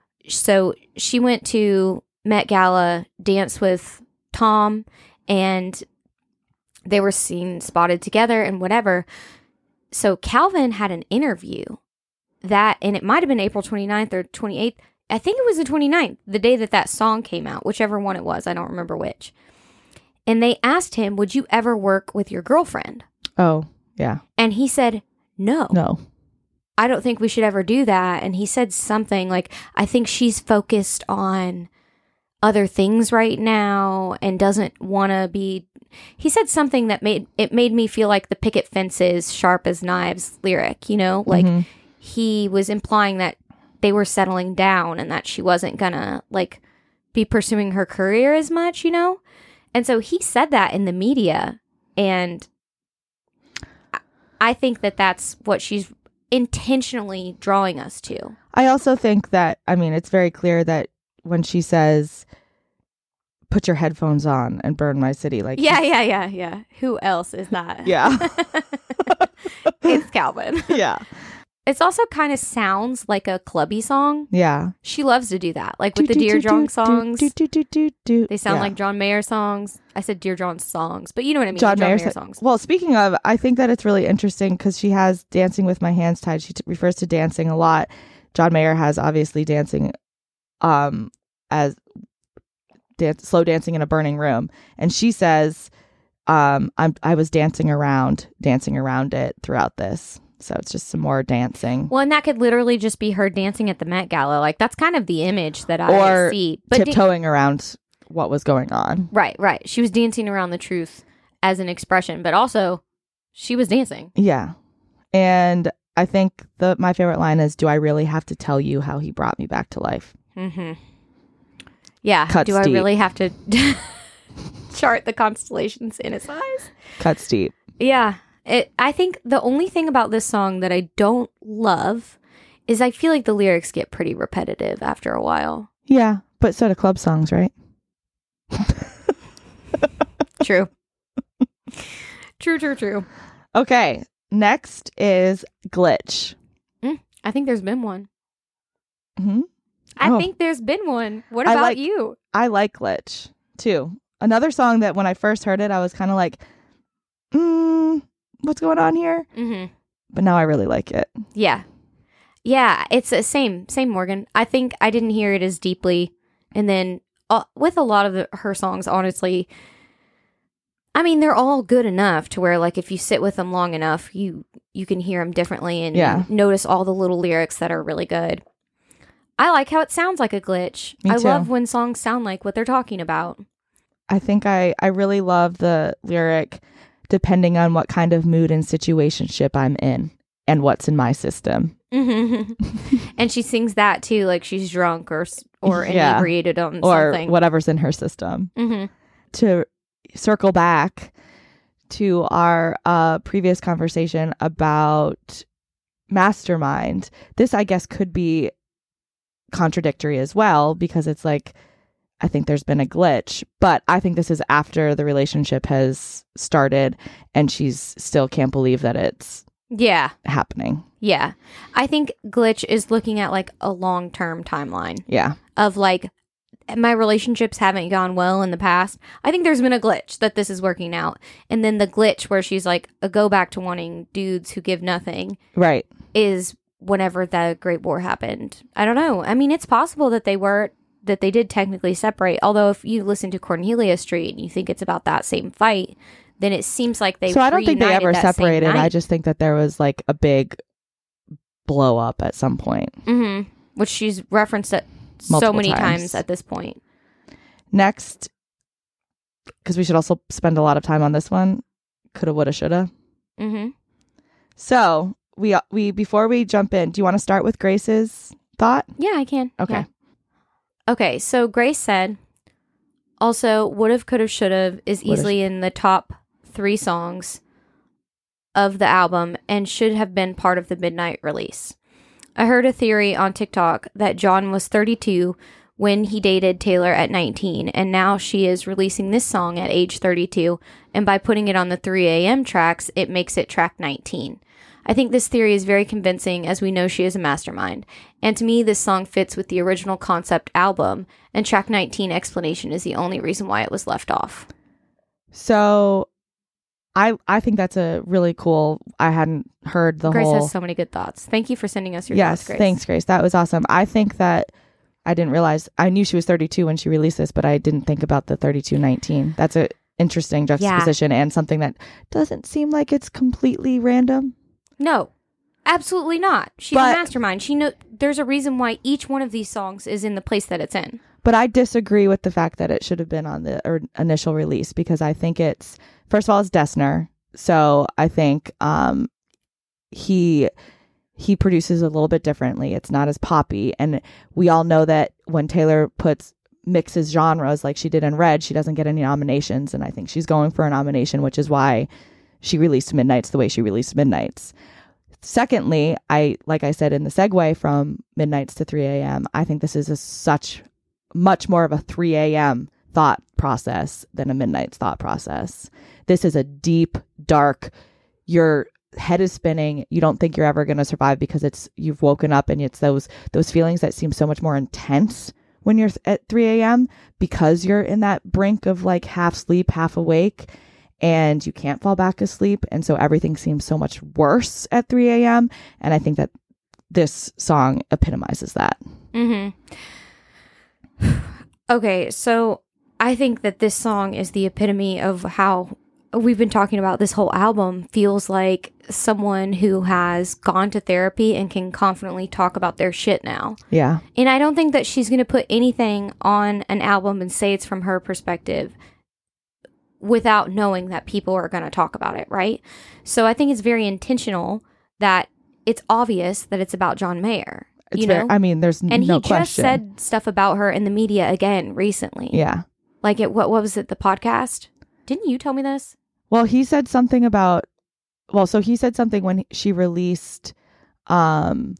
so she went to Met Gala, danced with Tom, and they were seen spotted together and whatever. So Calvin had an interview that, and it might have been April twenty-ninth or twenty-eighth. I think it was the twenty-ninth, the day that that song came out, whichever one it was. I don't remember which. And they asked him, would you ever work with your girlfriend? oh yeah And he said, no, no I don't think we should ever do that. And he said something like, I think she's focused on other things right now and doesn't want to be. He said something that made it made me feel like the picket fences sharp as knives lyric, you know, like Mhm. he was implying that they were settling down and that she wasn't gonna like be pursuing her career as much, you know? And so he said that in the media, and I- I think that that's what she's intentionally drawing us to. I also think that, I mean, it's very clear that when she says, put your headphones on and burn my city, like, Yeah, yeah, yeah, yeah. Who else is that? Yeah. It's Calvin. yeah, It also kind of sounds like a clubby song. yeah. She loves to do that. Like with the Dear John songs. They sound Yeah. like John Mayer songs. I said Dear John songs, but you know what I mean. John, John Mayer, Mayer sa- songs. Well, speaking of, I think that it's really interesting because she has Dancing with My Hands Tied. She t- refers to dancing a lot. John Mayer has obviously dancing um, as dance, slow dancing in a burning room. And she says, um, I'm, I was dancing around, dancing around it throughout this. So it's just some more dancing. Well, and that could literally just be her dancing at the Met Gala. Like that's kind of the image that I Or see. But da- tiptoeing around what was going on. right, right. She was dancing around the truth as an expression, but also she was dancing. Yeah. And I think the my favorite line is, do I really have to tell you how he brought me back to life? Mm-hmm. Yeah. Cuts Do I deep. really have to chart the constellations in his eyes? Cuts deep. Yeah. It, I think the only thing about this song that I don't love is I feel like the lyrics get pretty repetitive after a while. Yeah, but so do club songs, right? True. True, true, true. Okay, next is Glitch. Mm, I think there's been one. Hmm? I Oh. think there's been one. What I about like- you? I like Glitch, too. Another song that when I first heard it, I was kind of like, mm, what's going on here? Mm-hmm. But now I really like it. Yeah. Yeah, it's the same. Same, Morgan. I think I didn't hear it as deeply. And then uh, with a lot of the, her songs, honestly, I mean, they're all good enough to where, like, if you sit with them long enough, you you can hear them differently and Yeah. notice all the little lyrics that are really good. I like how it sounds like a glitch. Me I too. love when songs sound like what they're talking about. I think I, I really love the lyric, depending on what kind of mood and situationship I'm in and what's in my system. And she sings that too, like she's drunk or s- or Yeah. inebriated on Or something. whatever's in her system. Mm-hmm. To circle back to our uh, previous conversation about Mastermind, this, I guess, could be contradictory as well, because it's like, I think there's been a glitch, but I think this is after the relationship has started and she's still can't believe that it's Yeah. happening. Yeah. I think Glitch is looking at like a long-term timeline Yeah. of like, my relationships haven't gone well in the past. I think there's been a glitch that this is working out. And then the glitch where she's like, a go back to wanting dudes who give nothing Right. is whenever the Great War happened. I don't know. I mean, it's possible that they were, that they did technically separate. Although if you listen to Cornelia Street and you think it's about that same fight, then it seems like they So I don't think they reunited ever that same separated. I night. just think that there was like a big blow up at some point. Mm-hmm. Which she's referenced it so Multiple many times. times at this point. Next, because we should also spend a lot of time on this one, coulda, woulda, shoulda. Mm-hmm. So we we before we jump in, do you want to start with Grace's thought? Yeah, I can. Okay. Yeah. Okay, so Grace said, also, would've, could've, should've is Would've. easily in the top three songs of the album and should have been part of the midnight release. I heard a theory on TikTok that John was thirty-two when he dated Taylor at nineteen, and now she is releasing this song at age thirty-two, and by putting it on the three a.m. tracks, it makes it track nineteen. I think this theory is very convincing, as we know she is a mastermind, and to me this song fits with the original concept album, and track nineteen explanation is the only reason why it was left off. So I I think that's a really cool. I hadn't heard the Grace whole. has so many good thoughts. Thank you for sending us your yes, thoughts, Grace. thanks, Grace. That was awesome. I think that I didn't realize. I knew she was thirty-two when she released this, but I didn't think about the thirty-two nineteen. That's a interesting juxtaposition and something that doesn't seem like it's completely random. No, absolutely not. She's But- a mastermind. She know there's a reason why each one of these songs is in the place that it's in. But I disagree with the fact that it should have been on the or initial release, because I think it's, first of all, it's Dessner. So I think um, he he produces a little bit differently. It's not as poppy. And we all know that when Taylor puts mixes genres like she did in Red, she doesn't get any nominations. And I think she's going for a nomination, which is why she released Midnights the way she released Midnights. Secondly, I like I said in the segue from Midnights to three a.m., I think this is a such much more of a three a.m. thought process than a Midnight's thought process. This is a deep, dark, your head is spinning. You don't think you're ever going to survive because it's you've woken up and it's those those feelings that seem so much more intense when you're at three a.m. because you're in that brink of like half sleep, half awake, and you can't fall back asleep. And so everything seems so much worse at three a.m. And I think that this song epitomizes that. Mm-hmm. Okay, so I think that this song is the epitome of how we've been talking about this whole album. Feels like someone who has gone to therapy and can confidently talk about their shit now. Yeah. And I don't think that she's going to put anything on an album and say it's from her perspective without knowing that people are going to talk about it, right? So I think it's very intentional that it's obvious that it's about John Mayer. It's you very, know? I mean, there's And no he just question. said stuff about her in the media again recently. Yeah. Like, it, what, what was it, the podcast? Didn't you tell me this? Well, he said something about, well, so he said something when she released um,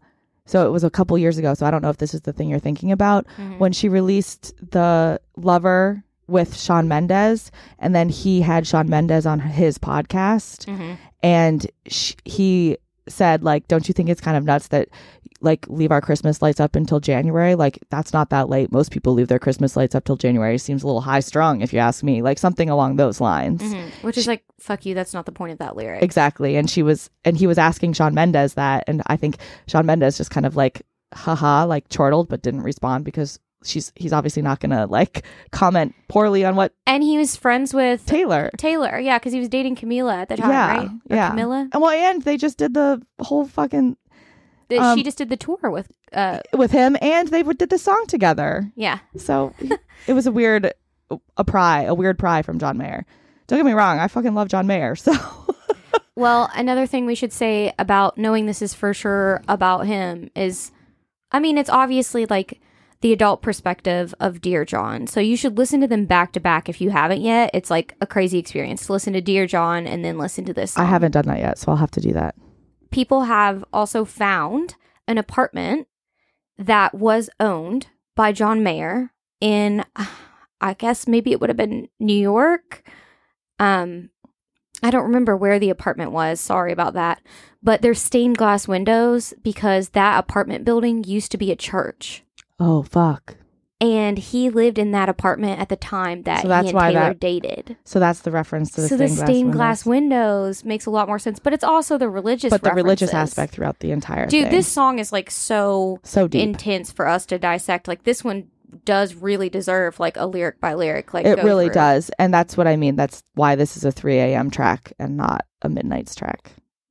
So it was a couple years ago. So I don't know if this is the thing you're thinking about. Mhm. When she released the Lover with Shawn Mendes, and then he had Shawn Mendes on his podcast, Mm-hmm. and sh- he said, like, don't you think it's kind of nuts that like leave our Christmas lights up until January? Like, that's not that late. Most people leave their Christmas lights up till January. Seems a little high strung if you ask me. Like something along those lines. Mm-hmm. Which is like, fuck you, that's not the point of that lyric. Exactly. And she was, and he was asking Shawn Mendes that, and I think Shawn Mendes just kind of like, haha, like chortled, but didn't respond because she's he's obviously not gonna like comment poorly on what And he was friends with Taylor. Taylor, yeah, because he was dating Camila at the time, Yeah, right? Or yeah. Camilla? And well, and they just did the whole fucking The- Um, she just did the tour with, uh, with him, and they did the song together. yeah. So it was a weird a pry, a weird pry from John Mayer. Don't get me wrong, I fucking love John Mayer. So Well, another thing we should say about knowing this is for sure about him is, I mean, it's obviously like the adult perspective of Dear John. So you should listen to them back to back if you haven't yet. It's like a crazy experience to listen to Dear John and then listen to this song. I haven't done that yet, so I'll have to do that. People have also found an apartment that was owned by John Mayer in, I guess maybe it would have been New York. Um, I don't remember where the apartment was. Sorry about that. But there's stained glass windows because that apartment building used to be a church. Oh fuck. And he lived in that apartment at the time that So that's he and why Taylor that- dated. So that's the reference to the So stained the glass stained glass windows. windows makes a lot more sense. But it's also the religious But the religious references. aspect throughout the entire Dude, thing. this song is like so so deep. intense for us to dissect. Like this one does really deserve like a lyric by lyric. Like It go really through. does. And that's what I mean. That's why this is a three a.m. track and not a midnight's track.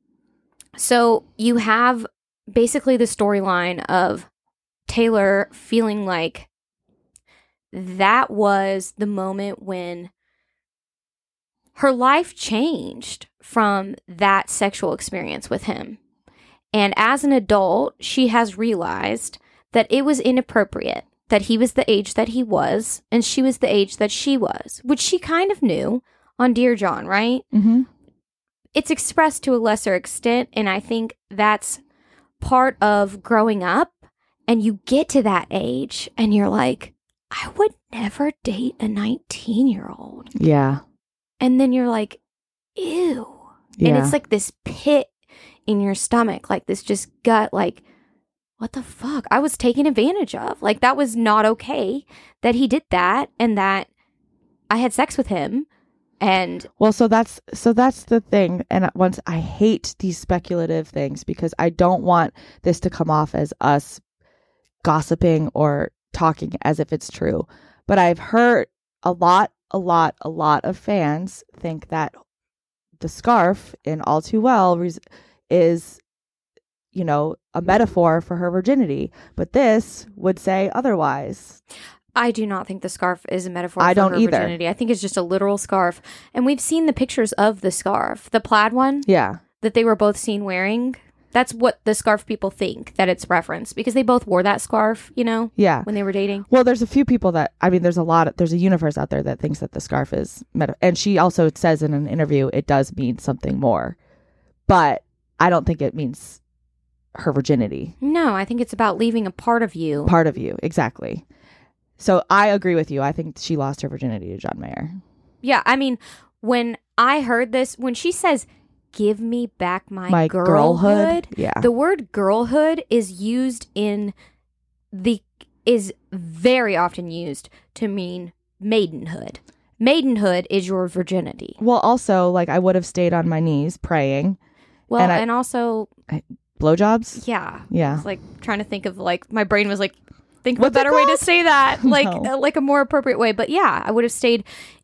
So you have basically the storyline of Taylor feeling like that was the moment when her life changed from that sexual experience with him. And as an adult, she has realized that it was inappropriate, that he was the age that he was, and she was the age that she was, which she kind of knew on Dear John, right? Mm-hmm. It's expressed to a lesser extent, and I think that's part of growing up. And you get to that age, and you're like, I would never date a nineteen-year-old. Yeah. And then you're like, ew. Yeah. And it's like this pit in your stomach, like this just gut, like, what the fuck? I was taken advantage of. Like, that was not okay that he did that and that I had sex with him. And Well, so that's so that's the thing. And once I hate these speculative things because I don't want this to come off as us gossiping or talking as if it's true. But I've heard a lot, a lot, a lot of fans think that the scarf in All Too Well res- is, you know, a metaphor for her virginity. But this would say otherwise. I do not think the scarf is a metaphor I for don't her either. virginity. I think it's just a literal scarf. And we've seen the pictures of the scarf, the plaid one Yeah. that they were both seen wearing. That's what the scarf people think that it's referenced because they both wore that scarf, you know, Yeah. when they were dating. Well, there's a few people that, I mean, there's a lot, of, there's a universe out there that thinks that the scarf is meta. And she also says in an interview, it does mean something more. But I don't think it means her virginity. No, I think it's about leaving a part of you. Part of you. Exactly. So I agree with you. I think she lost her virginity to John Mayer. Yeah, I mean, when I heard this, when she says, give me back my, My girlhood, girlhood. Yeah. the word girlhood is used in the, is very often used to mean maidenhood. Maidenhood is your virginity. Well, also, like, I would have stayed on my knees praying. Well, And and, I- also, Blowjobs? yeah. Yeah. I was like trying to think of like, my brain was like, think of a What's it better way to called? say that. Like, No. uh, like a more appropriate way. But yeah, I would have stayed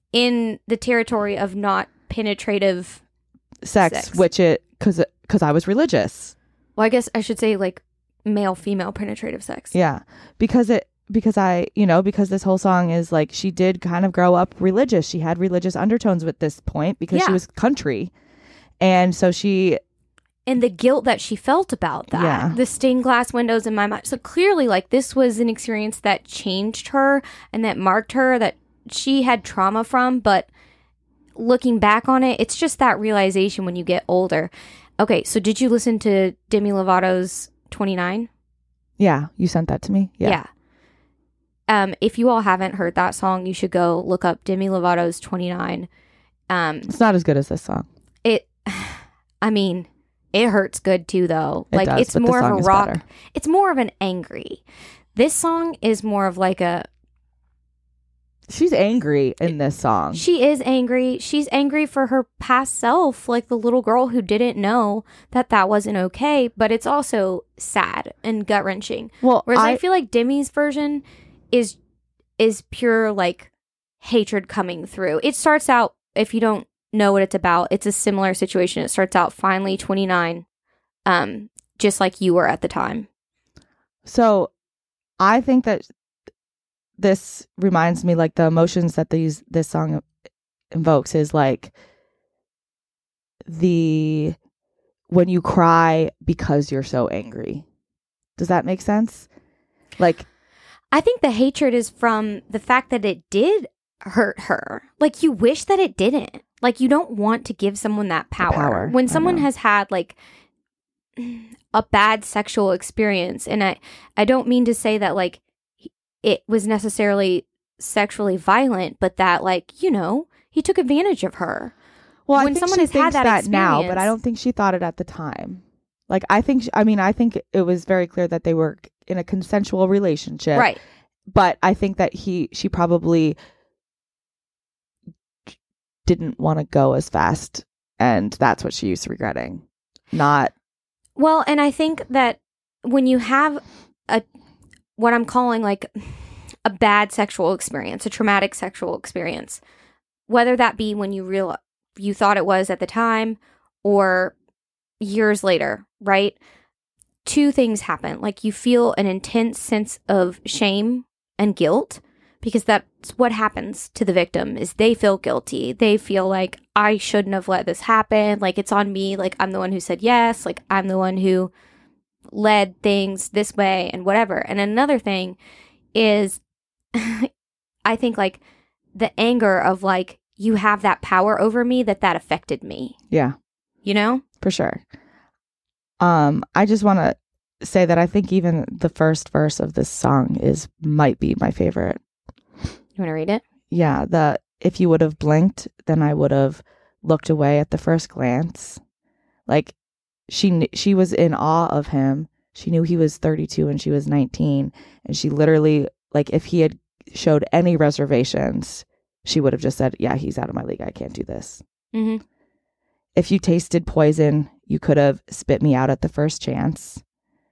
in the territory of not penetrative. Sex, Sex. which it, because because I was religious. Well, I guess I should say like male female penetrative sex. Yeah, because it because I you know because this whole song is like she did kind of grow up religious. She had religious undertones at this point because she Yeah. was country, and so she And the guilt that she felt about that. Yeah. The stained glass windows in my mind. So clearly, like, this was an experience that changed her and that marked her, that she had trauma from. But looking back on it, it's just that realization when you get older. Okay, so did you listen to Demi Lovato's twenty-nine? Yeah, you sent that to me. Yeah. yeah. Um, if you all haven't heard that song, you should go look up Demi Lovato's twenty-nine. Um, It's not as good as this song. it, I mean, it hurts good too, though. It Like does, it's but the more song of a is rock. better. It's more of an angry. This song is more of like a. She's angry in this song. She is angry. She's angry for her past self, like the little girl who didn't know that that wasn't okay. But it's also sad and gut wrenching. Well, Whereas I, I, feel like Demi's version is is pure like hatred coming through. It starts out, if you don't know what it's about, it's a similar situation. It starts out finally twenty-nine, um, just like you were at the time. so I think that this reminds me, like the emotions that these this song invokes is like the when you cry because you're so angry. Does that make sense? Like, I think the hatred is from the fact that it did hurt her. Like, you wish that it didn't. Like, you don't want to give someone that power. power, When I someone know. has had, like, a bad sexual experience, and I, I don't mean to say that, like, it was necessarily sexually violent, but that, like, you know, he took advantage of her. well, I When think someone she has had thinks that that now, but I experience- don't think she thought it at the time. Like, I think, I mean, I think it was very clear that they were in a consensual relationship. Right. But I think that he, she probably didn't want to go as fast. And that's what she was regretting. Not, Well, and I think that when you have a what I'm calling like a bad sexual experience, a traumatic sexual experience, whether that be when you real you thought it was at the time or years later, right? Two things happen. Like, you feel an intense sense of shame and guilt, because that's what happens to the victim is they feel guilty. They feel like, I shouldn't have let this happen. Like, it's on me. Like, I'm the one who said yes. Like, I'm the one who led things this way and whatever. And another thing is, I think, like, the anger of, like, you have that power over me, that that affected me. yeah, You know? for sure. Um, I just want to say that I think even the first verse of this song is might be my favorite. You want to read it? Yeah, the if you would have blinked, then I would have looked away at the first glance. Like, she kn- she was in awe of him. She knew he was thirty-two and she was nineteen, and she literally, like, if he had showed any reservations, she would have just said, yeah, he's out of my league. I can't do this. Mm-hmm. If you tasted poison, you could have spit me out at the first chance.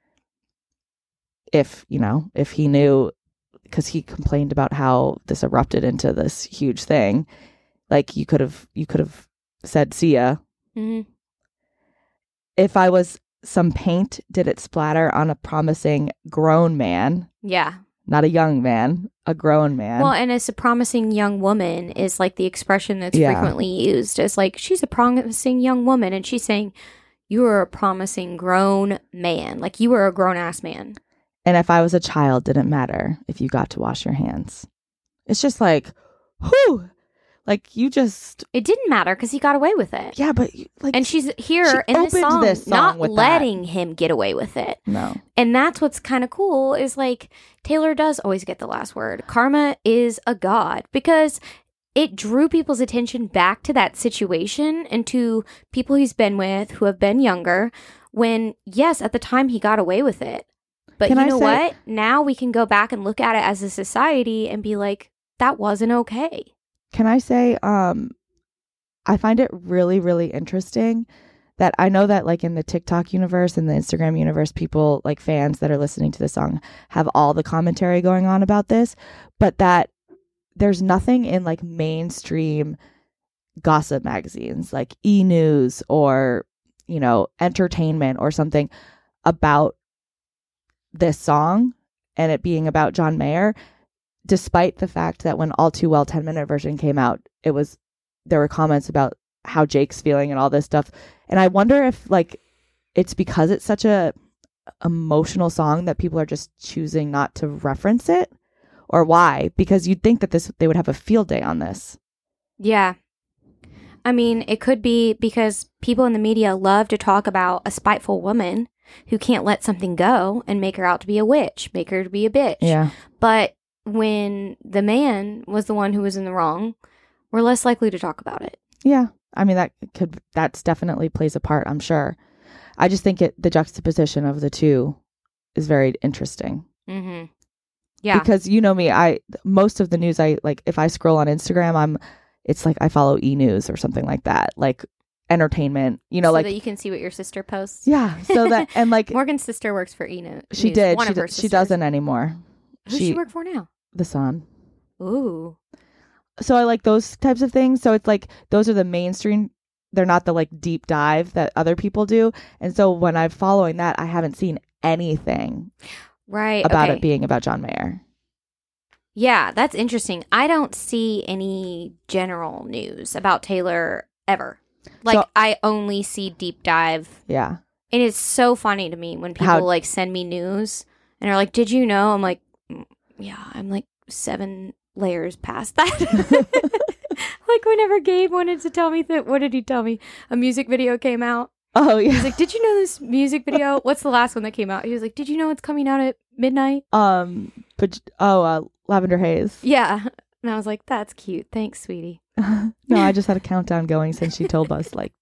If, you know, if he knew, because he complained about how this erupted into this huge thing, like, you could have, you could have said, see ya. Mm-hmm. If I was some paint, did it splatter on a promising grown man, Yeah. not a young man, a grown man. Well, and as a promising young woman is like the expression that's Yeah. frequently used as like, she's a promising young woman. And she's saying, you are a promising grown man. Like, you were a grown ass man. And if I was a child, didn't matter if you got to wash your hands. It's just like, whew, like, you just, It didn't matter because he got away with it. yeah, but you- like, And she's here she in this opened song, this song not with that. letting him get away with it. no. And that's what's kind of cool is like Taylor does always get the last word. Karma is a god because it drew people's attention back to that situation and to people he's been with who have been younger when, yes, at the time he got away with it. But Can you I know say- what? Now we can go back and look at it as a society and be like, that wasn't okay. Can I say, um, I find it really, really interesting that I know that, like, in the TikTok universe and the Instagram universe, people, like, fans that are listening to the song have all the commentary going on about this, but that there's nothing in, like, mainstream gossip magazines like E! News or, you know, Entertainment or something about this song and it being about John Mayer, despite the fact that when All Too Well ten minute version came out, it was, there were comments about how Jake's feeling and all this stuff. And I wonder if, like, it's because it's such a emotional song that people are just choosing not to reference it, or why? Because you'd think that this, they would have a field day on this. Yeah. I mean, it could be because people in the media love to talk about a spiteful woman. who can't let something go and make her out to be a witch, make her to be a bitch. Yeah. But when the man was the one who was in the wrong, we're less likely to talk about it. Yeah. I mean, that could, that's definitely plays a part, I'm sure. I just think it, the juxtaposition of the two is very interesting. Mm-hmm. Yeah. Because you know me, I, most of the news I, like, if I scroll on Instagram, I'm, it's like I follow E! News or something like that. Like, entertainment, you know, so like that you can see what your sister posts. Yeah. So that, and like, Morgan's sister works for E! News. she did. One She, of her d- she sisters. doesn't anymore. Who does she work for now? The Sun. Ooh. So I like those types of things. So it's like, those are the mainstream. They're not the like deep dive that other people do. And so when I'm following that, I haven't seen anything right about okay. it being about John Mayer. Yeah, that's interesting. I don't see any general news about Taylor ever. Like, So- I only see deep dive. Yeah. And it's so funny to me when people How- like send me news and are like, did you know? I'm like, "Mm, yeah, I'm like seven layers past that. Like whenever Gabe wanted to tell me that, what did he tell me? A music video came out. Oh, yeah. He's like, did you know this music video? What's the last one that came out? He was like, did you know it's coming out at midnight? Um, but, oh, uh, Lavender Haze. Yeah. And I was like, that's cute. Thanks, sweetie. No, I just had a countdown going since she told us, like,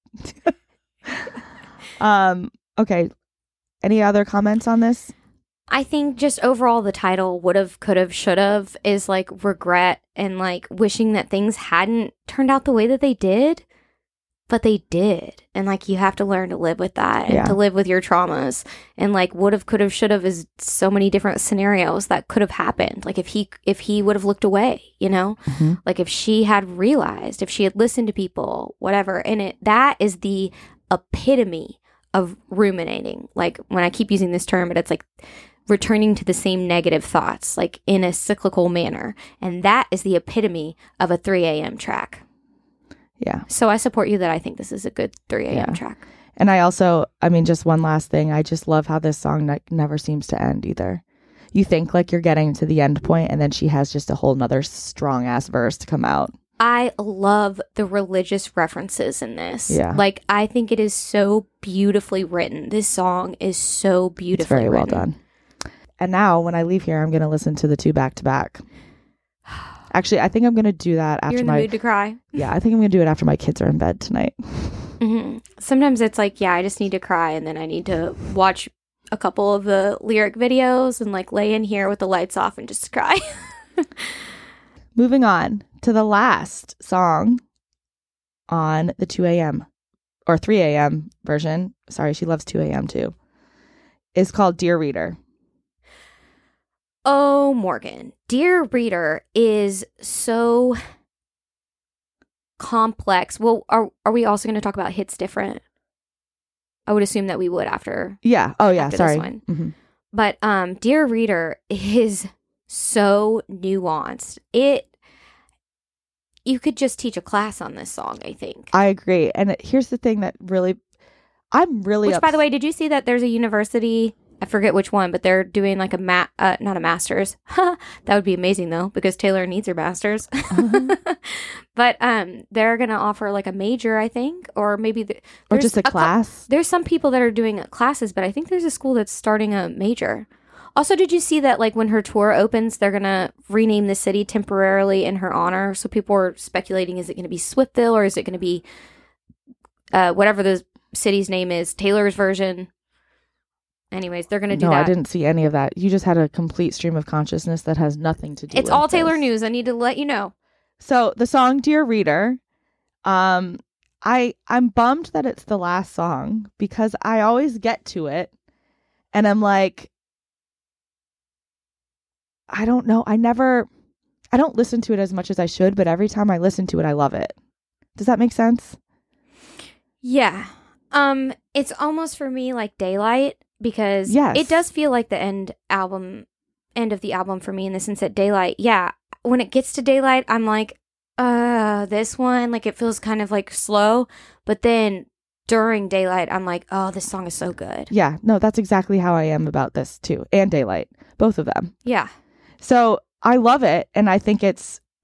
um, okay. Any other comments on this? I think just overall the title would have, could have, should have is like regret and like wishing that things hadn't turned out the way that they did, but they did. And like you have to learn to live with that and Yeah. to live with your traumas. And like would have, could have, should have is so many different scenarios that could have happened. Like if he, if he would have looked away, you know, Mm-hmm. like if she had realized, if she had listened to people, whatever. And it, that is the epitome of ruminating. Like when I keep using this term, but it's like returning to the same negative thoughts, like in a cyclical manner. And that is the epitome of a three a.m. track. Yeah. So I support you that I think this is a good three a.m. Yeah. track. And I also, I mean, just one last thing. I just love how this song like never seems to end either. You think like you're getting to the end point and then she has just a whole nother strong ass verse to come out. I love the religious references in this. Yeah. Like, I think it is so beautifully written. This song is so beautifully It's very well written. done. And now when I leave here, I'm going to listen to the two back to back. Actually, I think I'm going to do that after You're in the my, mood to cry. yeah, I think I'm going to do it after my kids are in bed tonight. hmm Sometimes it's like, yeah, I just need to cry, and then I need to watch a couple of the lyric videos and like lay in here with the lights off and just cry. Moving on to the last song on the two a.m. or three a.m. version. Sorry, she loves two a.m. too. Is called Dear Reader. Oh, Morgan. Dear Reader is so complex. Well, are are we also going to talk about Hits Different? I would assume that we would after. Yeah. Oh, yeah. After this Sorry. one. Mhm. But um, Dear Reader is so nuanced. It you could just teach a class on this song, I think. I agree. And it- here's the thing that really, I'm really. Which, by ups- the way, did you see that there's a university? I forget which one, but they're doing like a ma- uh, not a master's. That would be amazing though, because Taylor needs her master's. Uh-huh. But um, they're gonna offer like a major, I think, or maybe the, or there's just a cou- class. there's some people that are doing classes, but I think there's a school that's starting a major. Also, did you see that like when her tour opens, they're gonna rename the city temporarily in her honor? So people are speculating: is it gonna be Swiftville or is it gonna be uh, whatever the city's name is, Taylor's version? Anyways, they're gonna do No, that. I didn't see any of that. You just had a complete stream of consciousness that has nothing to do. It's with all Taylor this. news. I need to let you know. So the song Dear Reader, um, I I'm bummed that it's the last song because I always get to it and I'm like, I don't know. I never, I don't listen to it as much as I should, but every time I listen to it, I love it. Does that make sense? Yeah. Um, it's almost for me like Daylight because Yes. it does feel like the end album, end of the album for me in the sense that Daylight, yeah, when it gets to Daylight, I'm like, uh, this one, like it feels kind of like slow, but then during Daylight, I'm like, oh, this song is so good. Yeah, no, that's exactly how I am about this too. And Daylight, both of them. Yeah. So I love it. And I think it's,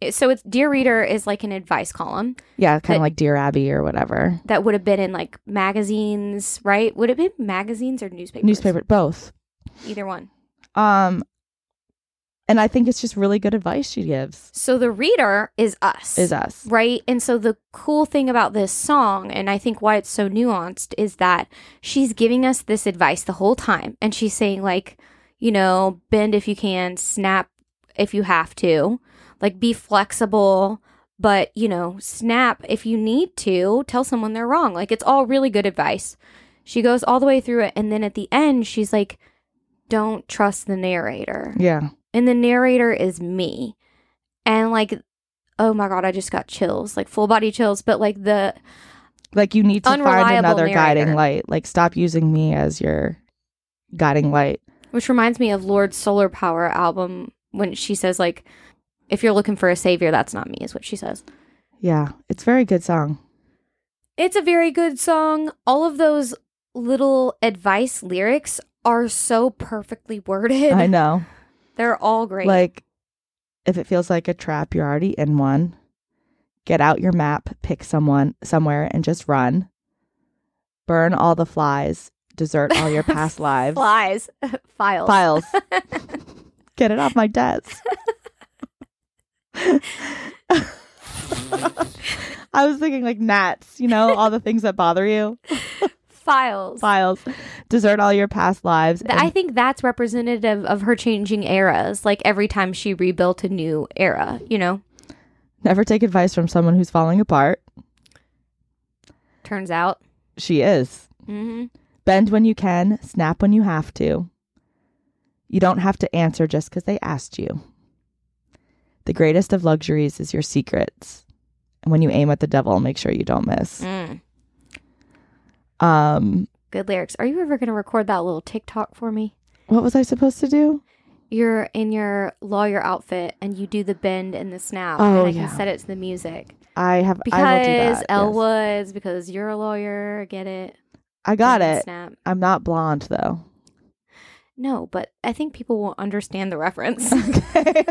So it's Dear Reader is like an advice column Yeah, kind That- of like Dear Abby or whatever. that would have been in like magazines, right? Would it be magazines or newspapers? Newspaper, both. Either one. Um, and I think it's just really good advice she gives. So the reader is us. Is us. Right? And so the cool thing about this song, and I think why it's so nuanced, is that she's giving us this advice the whole time. And she's saying, like, you know, bend if you can, snap if you have to, like, be flexible, but, you know, snap if you need to, tell someone they're wrong. Like, it's all really good advice. She goes all the way through it. And then at the end, she's like, don't trust the narrator. Yeah. And the narrator is me. And like, oh my God, I just got chills, like full body chills. But like the Like you need to find Unreliable another narrator. guiding light. Like stop using me as your guiding light. which reminds me of Lord's Solar Power album when she says like, if you're looking for a savior, that's not me, is what she says. Yeah. It's a very good song. It's a very good song. All of those little advice lyrics are so perfectly worded. I know. They're all great. Like, if it feels like a trap, you're already in one. Get out your map, pick someone somewhere, and just run. Burn all the flies. Desert all your past lives. Flies. Files. Files. Get it off my desk. I was thinking like gnats, you know, all the things that bother you. Files. Files. Desert all your past lives. Th- I think that's representative of her changing eras. Like every time she rebuilt a new era, you know? Never take advice from someone who's falling apart. Turns out. She is. Mm-hmm. Bend when you can, snap when you have to. You don't have to answer just because they asked you. The greatest of luxuries is your secrets. And when you aim at the devil, make sure you don't miss. Mm. Um, Good lyrics. Are you ever going to record that little TikTok for me? what was I supposed to do? You're in your lawyer outfit and you do the bend and the snap. Oh, and I yeah. can set it to the music. I have. Because I will do that. Elle yes. Woods, because you're a lawyer. Get it? I got Bend and it. Snap. I'm not blonde though. No, but I think people will understand the reference. Okay.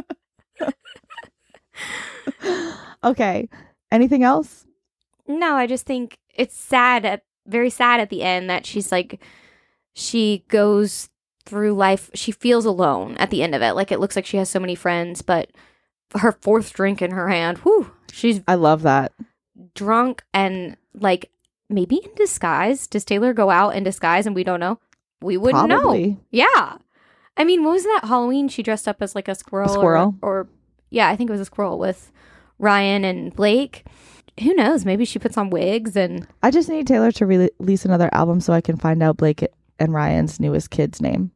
Okay. Anything else? No, I just think it's sad, at, very sad at the end that she's like, she goes through life, she feels alone at the end of it. Like it looks like she has so many friends, but her fourth drink in her hand, whew, she's I love that. drunk and like maybe in disguise. Does Taylor go out in disguise and we don't know? We wouldn't know. Probably. Yeah. I mean, what was that Halloween? She dressed up as like a squirrel. A squirrel? Or, or yeah, I think it was a squirrel with Ryan and Blake. Who knows? Maybe she puts on wigs and I just need Taylor to re- release another album so I can find out Blake and Ryan's newest kid's name.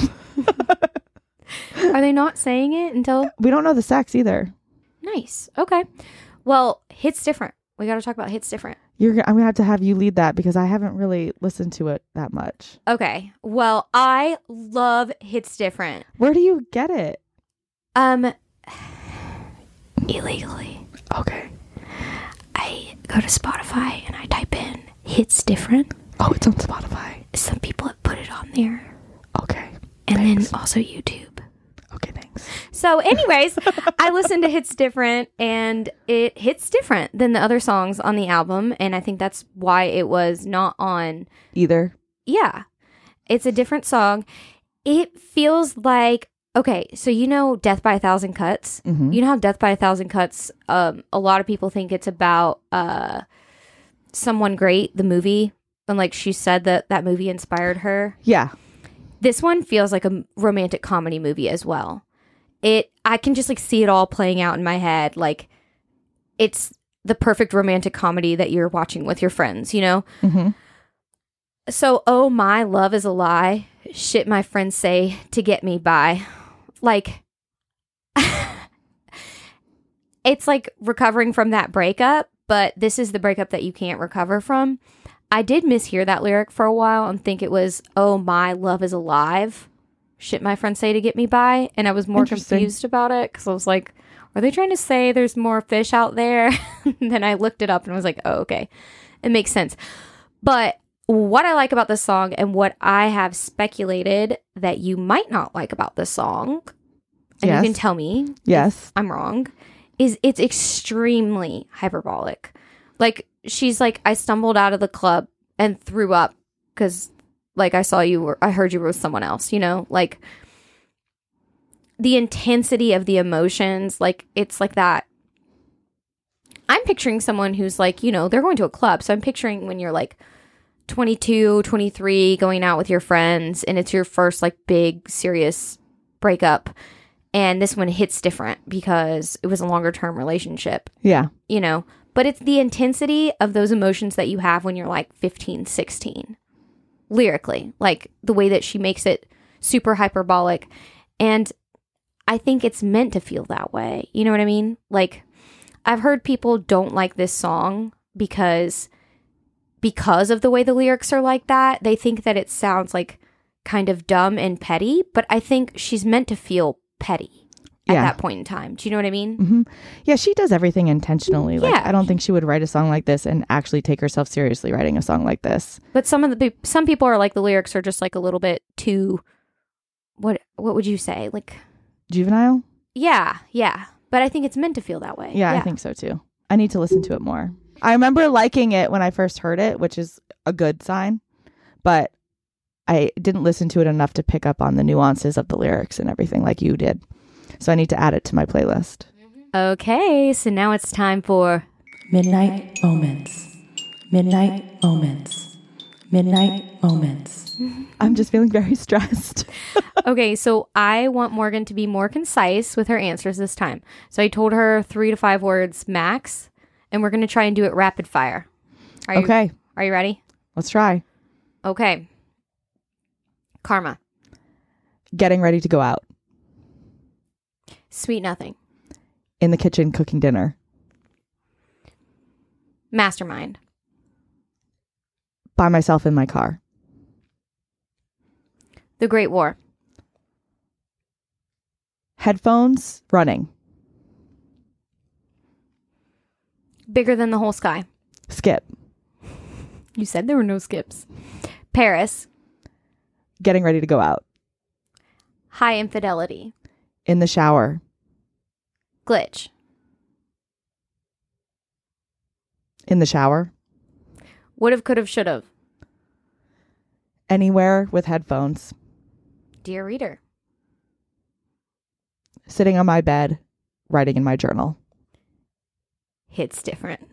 are they not saying it until? We don't know the sex either. Nice. Okay. Well, Hits Different. We got to talk about Hits Different. You're. g- I'm gonna have to have you lead that because I haven't really listened to it that much. Okay. Well, I love Hits Different. Where do you get it? Um, illegally. Okay. I go to Spotify and I type in Hits Different. Oh, it's on Spotify. Some people have put it on there. Okay. And Thanks. then also YouTube. Okay, thanks. So anyways, I listened to Hits Different and it hits different than the other songs on the album. And I think that's why it was not on. Either. Yeah. It's a different song. It feels like, okay, so you know Death by a Thousand Cuts? Mm-hmm. You know how Death by a Thousand Cuts, um, a lot of people think it's about uh, Someone Great, the movie. And like she said that that movie inspired her. Yeah. This one feels like a romantic comedy movie as well. It, I can just like see it all playing out in my head. Like it's the perfect romantic comedy that you're watching with your friends, you know? Mm-hmm. So, oh my, love is a lie. Shit my friends say to get me by. Like, it's like recovering from that breakup, but this is the breakup that you can't recover from. I did mishear that lyric for a while and think it was, oh my, love is alive. Shit my friends say to get me by. And I was more Interesting. confused about it because I was like, are they trying to say there's more fish out there? Then I looked it up and was like, oh, okay. It makes sense. But what I like about this song and what I have speculated that you might not like about this song, and Yes. you can tell me Yes. I'm wrong, is it's extremely hyperbolic. Like, she's like, I stumbled out of the club and threw up because, like, I saw you, or I heard you were with someone else, you know? Like, the intensity of the emotions, like, it's like that. I'm picturing someone who's like, you know, they're going to a club. So I'm picturing when you're like twenty-two, twenty-three, going out with your friends, and it's your first like big, serious breakup. And this one hits different because it was a longer term relationship. Yeah. You know, but it's the intensity of those emotions that you have when you're like fifteen, sixteen, lyrically, like the way that she makes it super hyperbolic. And I think it's meant to feel that way. You know what I mean? Like, I've heard people don't like this song because because of the way the lyrics are like that. They think that it sounds like kind of dumb and petty, but I think she's meant to feel petty at Yeah. that point in time. Do you know what I mean? hmm Yeah, she does everything intentionally. Like, Yeah. I don't think she would write a song like this and actually take herself seriously writing a song like this. But some of the pe- some people are like, the lyrics are just like a little bit too, what what would you say? Like, Juvenile? yeah, yeah. But I think it's meant to feel that way. Yeah, I think so too. I need to listen to it more. I remember liking it when I first heard it, which is a good sign, but I didn't listen to it enough to pick up on the nuances of the lyrics and everything like you did. So I need to add it to my playlist. Okay, so now it's time for Midnight Moments. Midnight Moments. Midnight Moments. I'm just feeling very stressed. Okay, so I want Morgan to be more concise with her answers this time. So I told her three to five words max, and we're going to try and do it rapid fire. Are you, Okay, Are you ready? let's try. Okay. Karma. Getting ready to go out. Sweet nothing. In the kitchen cooking dinner. Mastermind. By myself in my car. The Great War. Headphones running. Bigger than the whole sky. Skip. You said there were no skips. Paris. Getting ready to go out. High infidelity. In the shower. Glitch. In the shower. Would've, could've, should've. Anywhere with headphones. Dear reader. Sitting on my bed, writing in my journal. Hits different.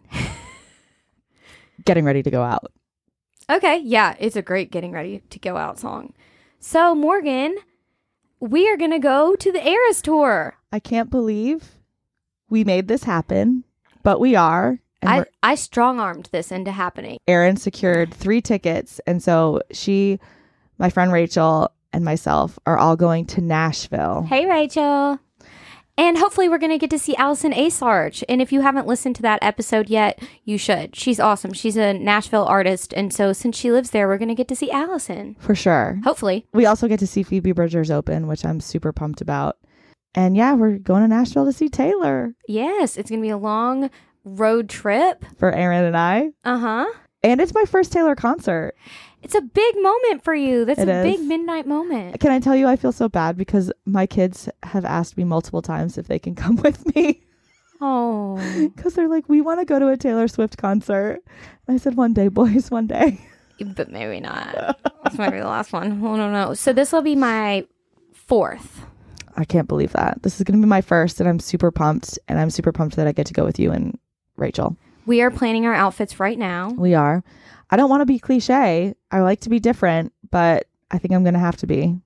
Getting ready to go out. Okay, yeah, it's a great getting ready to go out song. So, Morgan, we are going to go to the Eras Tour. I can't believe we made this happen, but we are. And I, we're- I strong-armed this into happening. Erin secured three tickets. And so she, my friend Rachel, and myself are all going to Nashville. Hey, Rachel. And hopefully we're going to get to see Allison Asarch. And if you haven't listened to that episode yet, you should. She's awesome. She's a Nashville artist. And so since she lives there, we're going to get to see Allison. For sure. Hopefully. We also get to see Phoebe Bridgers open, which I'm super pumped about. And yeah, we're going to Nashville to see Taylor. Yes, it's going to be a long road trip. For Erin and I. Uh-huh. And it's my first Taylor concert. It's a big moment for you. That's It a is. big midnight moment. Can I tell you, I feel so bad because my kids have asked me multiple times if they can come with me. Oh. Because they're like, we want to go to a Taylor Swift concert. And I said, one day, boys, one day. But maybe not. This might be the last one. I don't know. So this will be my fourth. I can't believe that. This is going to be my first, and I'm super pumped. And I'm super pumped that I get to go with you and Rachel. We are planning our outfits right now. We are. I don't want to be cliche. I like to be different, but I think I'm going to have to be.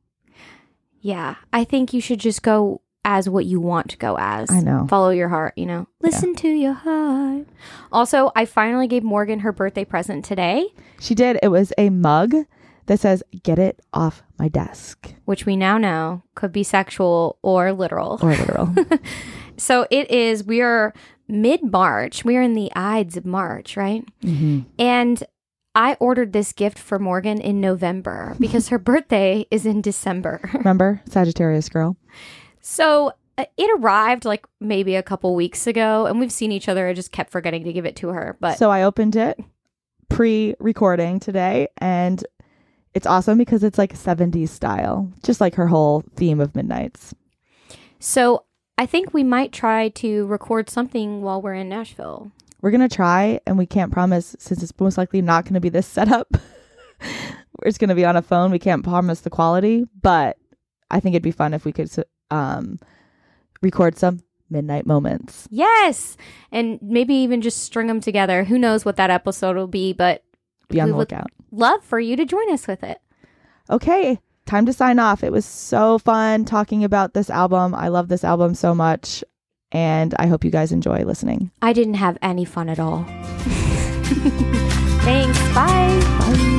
Yeah. I think you should just go as what you want to go as. I know. Follow your heart, you know. Listen to your heart. Also, I finally gave Morgan her birthday present today, She did. It was a mug that says, get it off my desk. which we now know could be sexual or literal. Or literal. So it is, we are mid-March. We are in the Ides of March, right? mm-hmm. And I ordered this gift for Morgan in November because her birthday is in December. Remember? Sagittarius girl. So uh, it arrived like maybe a couple weeks ago, and we've seen each other. I just kept forgetting to give it to her. But So I opened it pre-recording today, and it's awesome because it's like seventies style, just like her whole theme of Midnights. so I think we might try to record something while we're in Nashville. We're going to try, and we can't promise, since it's most likely not going to be this setup. It's going to be on a phone. We can't promise the quality, but I think it'd be fun if we could um, record some midnight moments. Yes. And maybe even just string them together. Who knows what that episode will be, but be on we the would lookout. Love for you to join us with it. Okay. Time to sign off. It was so fun talking about this album. I love this album so much, and I hope you guys enjoy listening. I didn't have any fun at all. Thanks. Bye. Bye.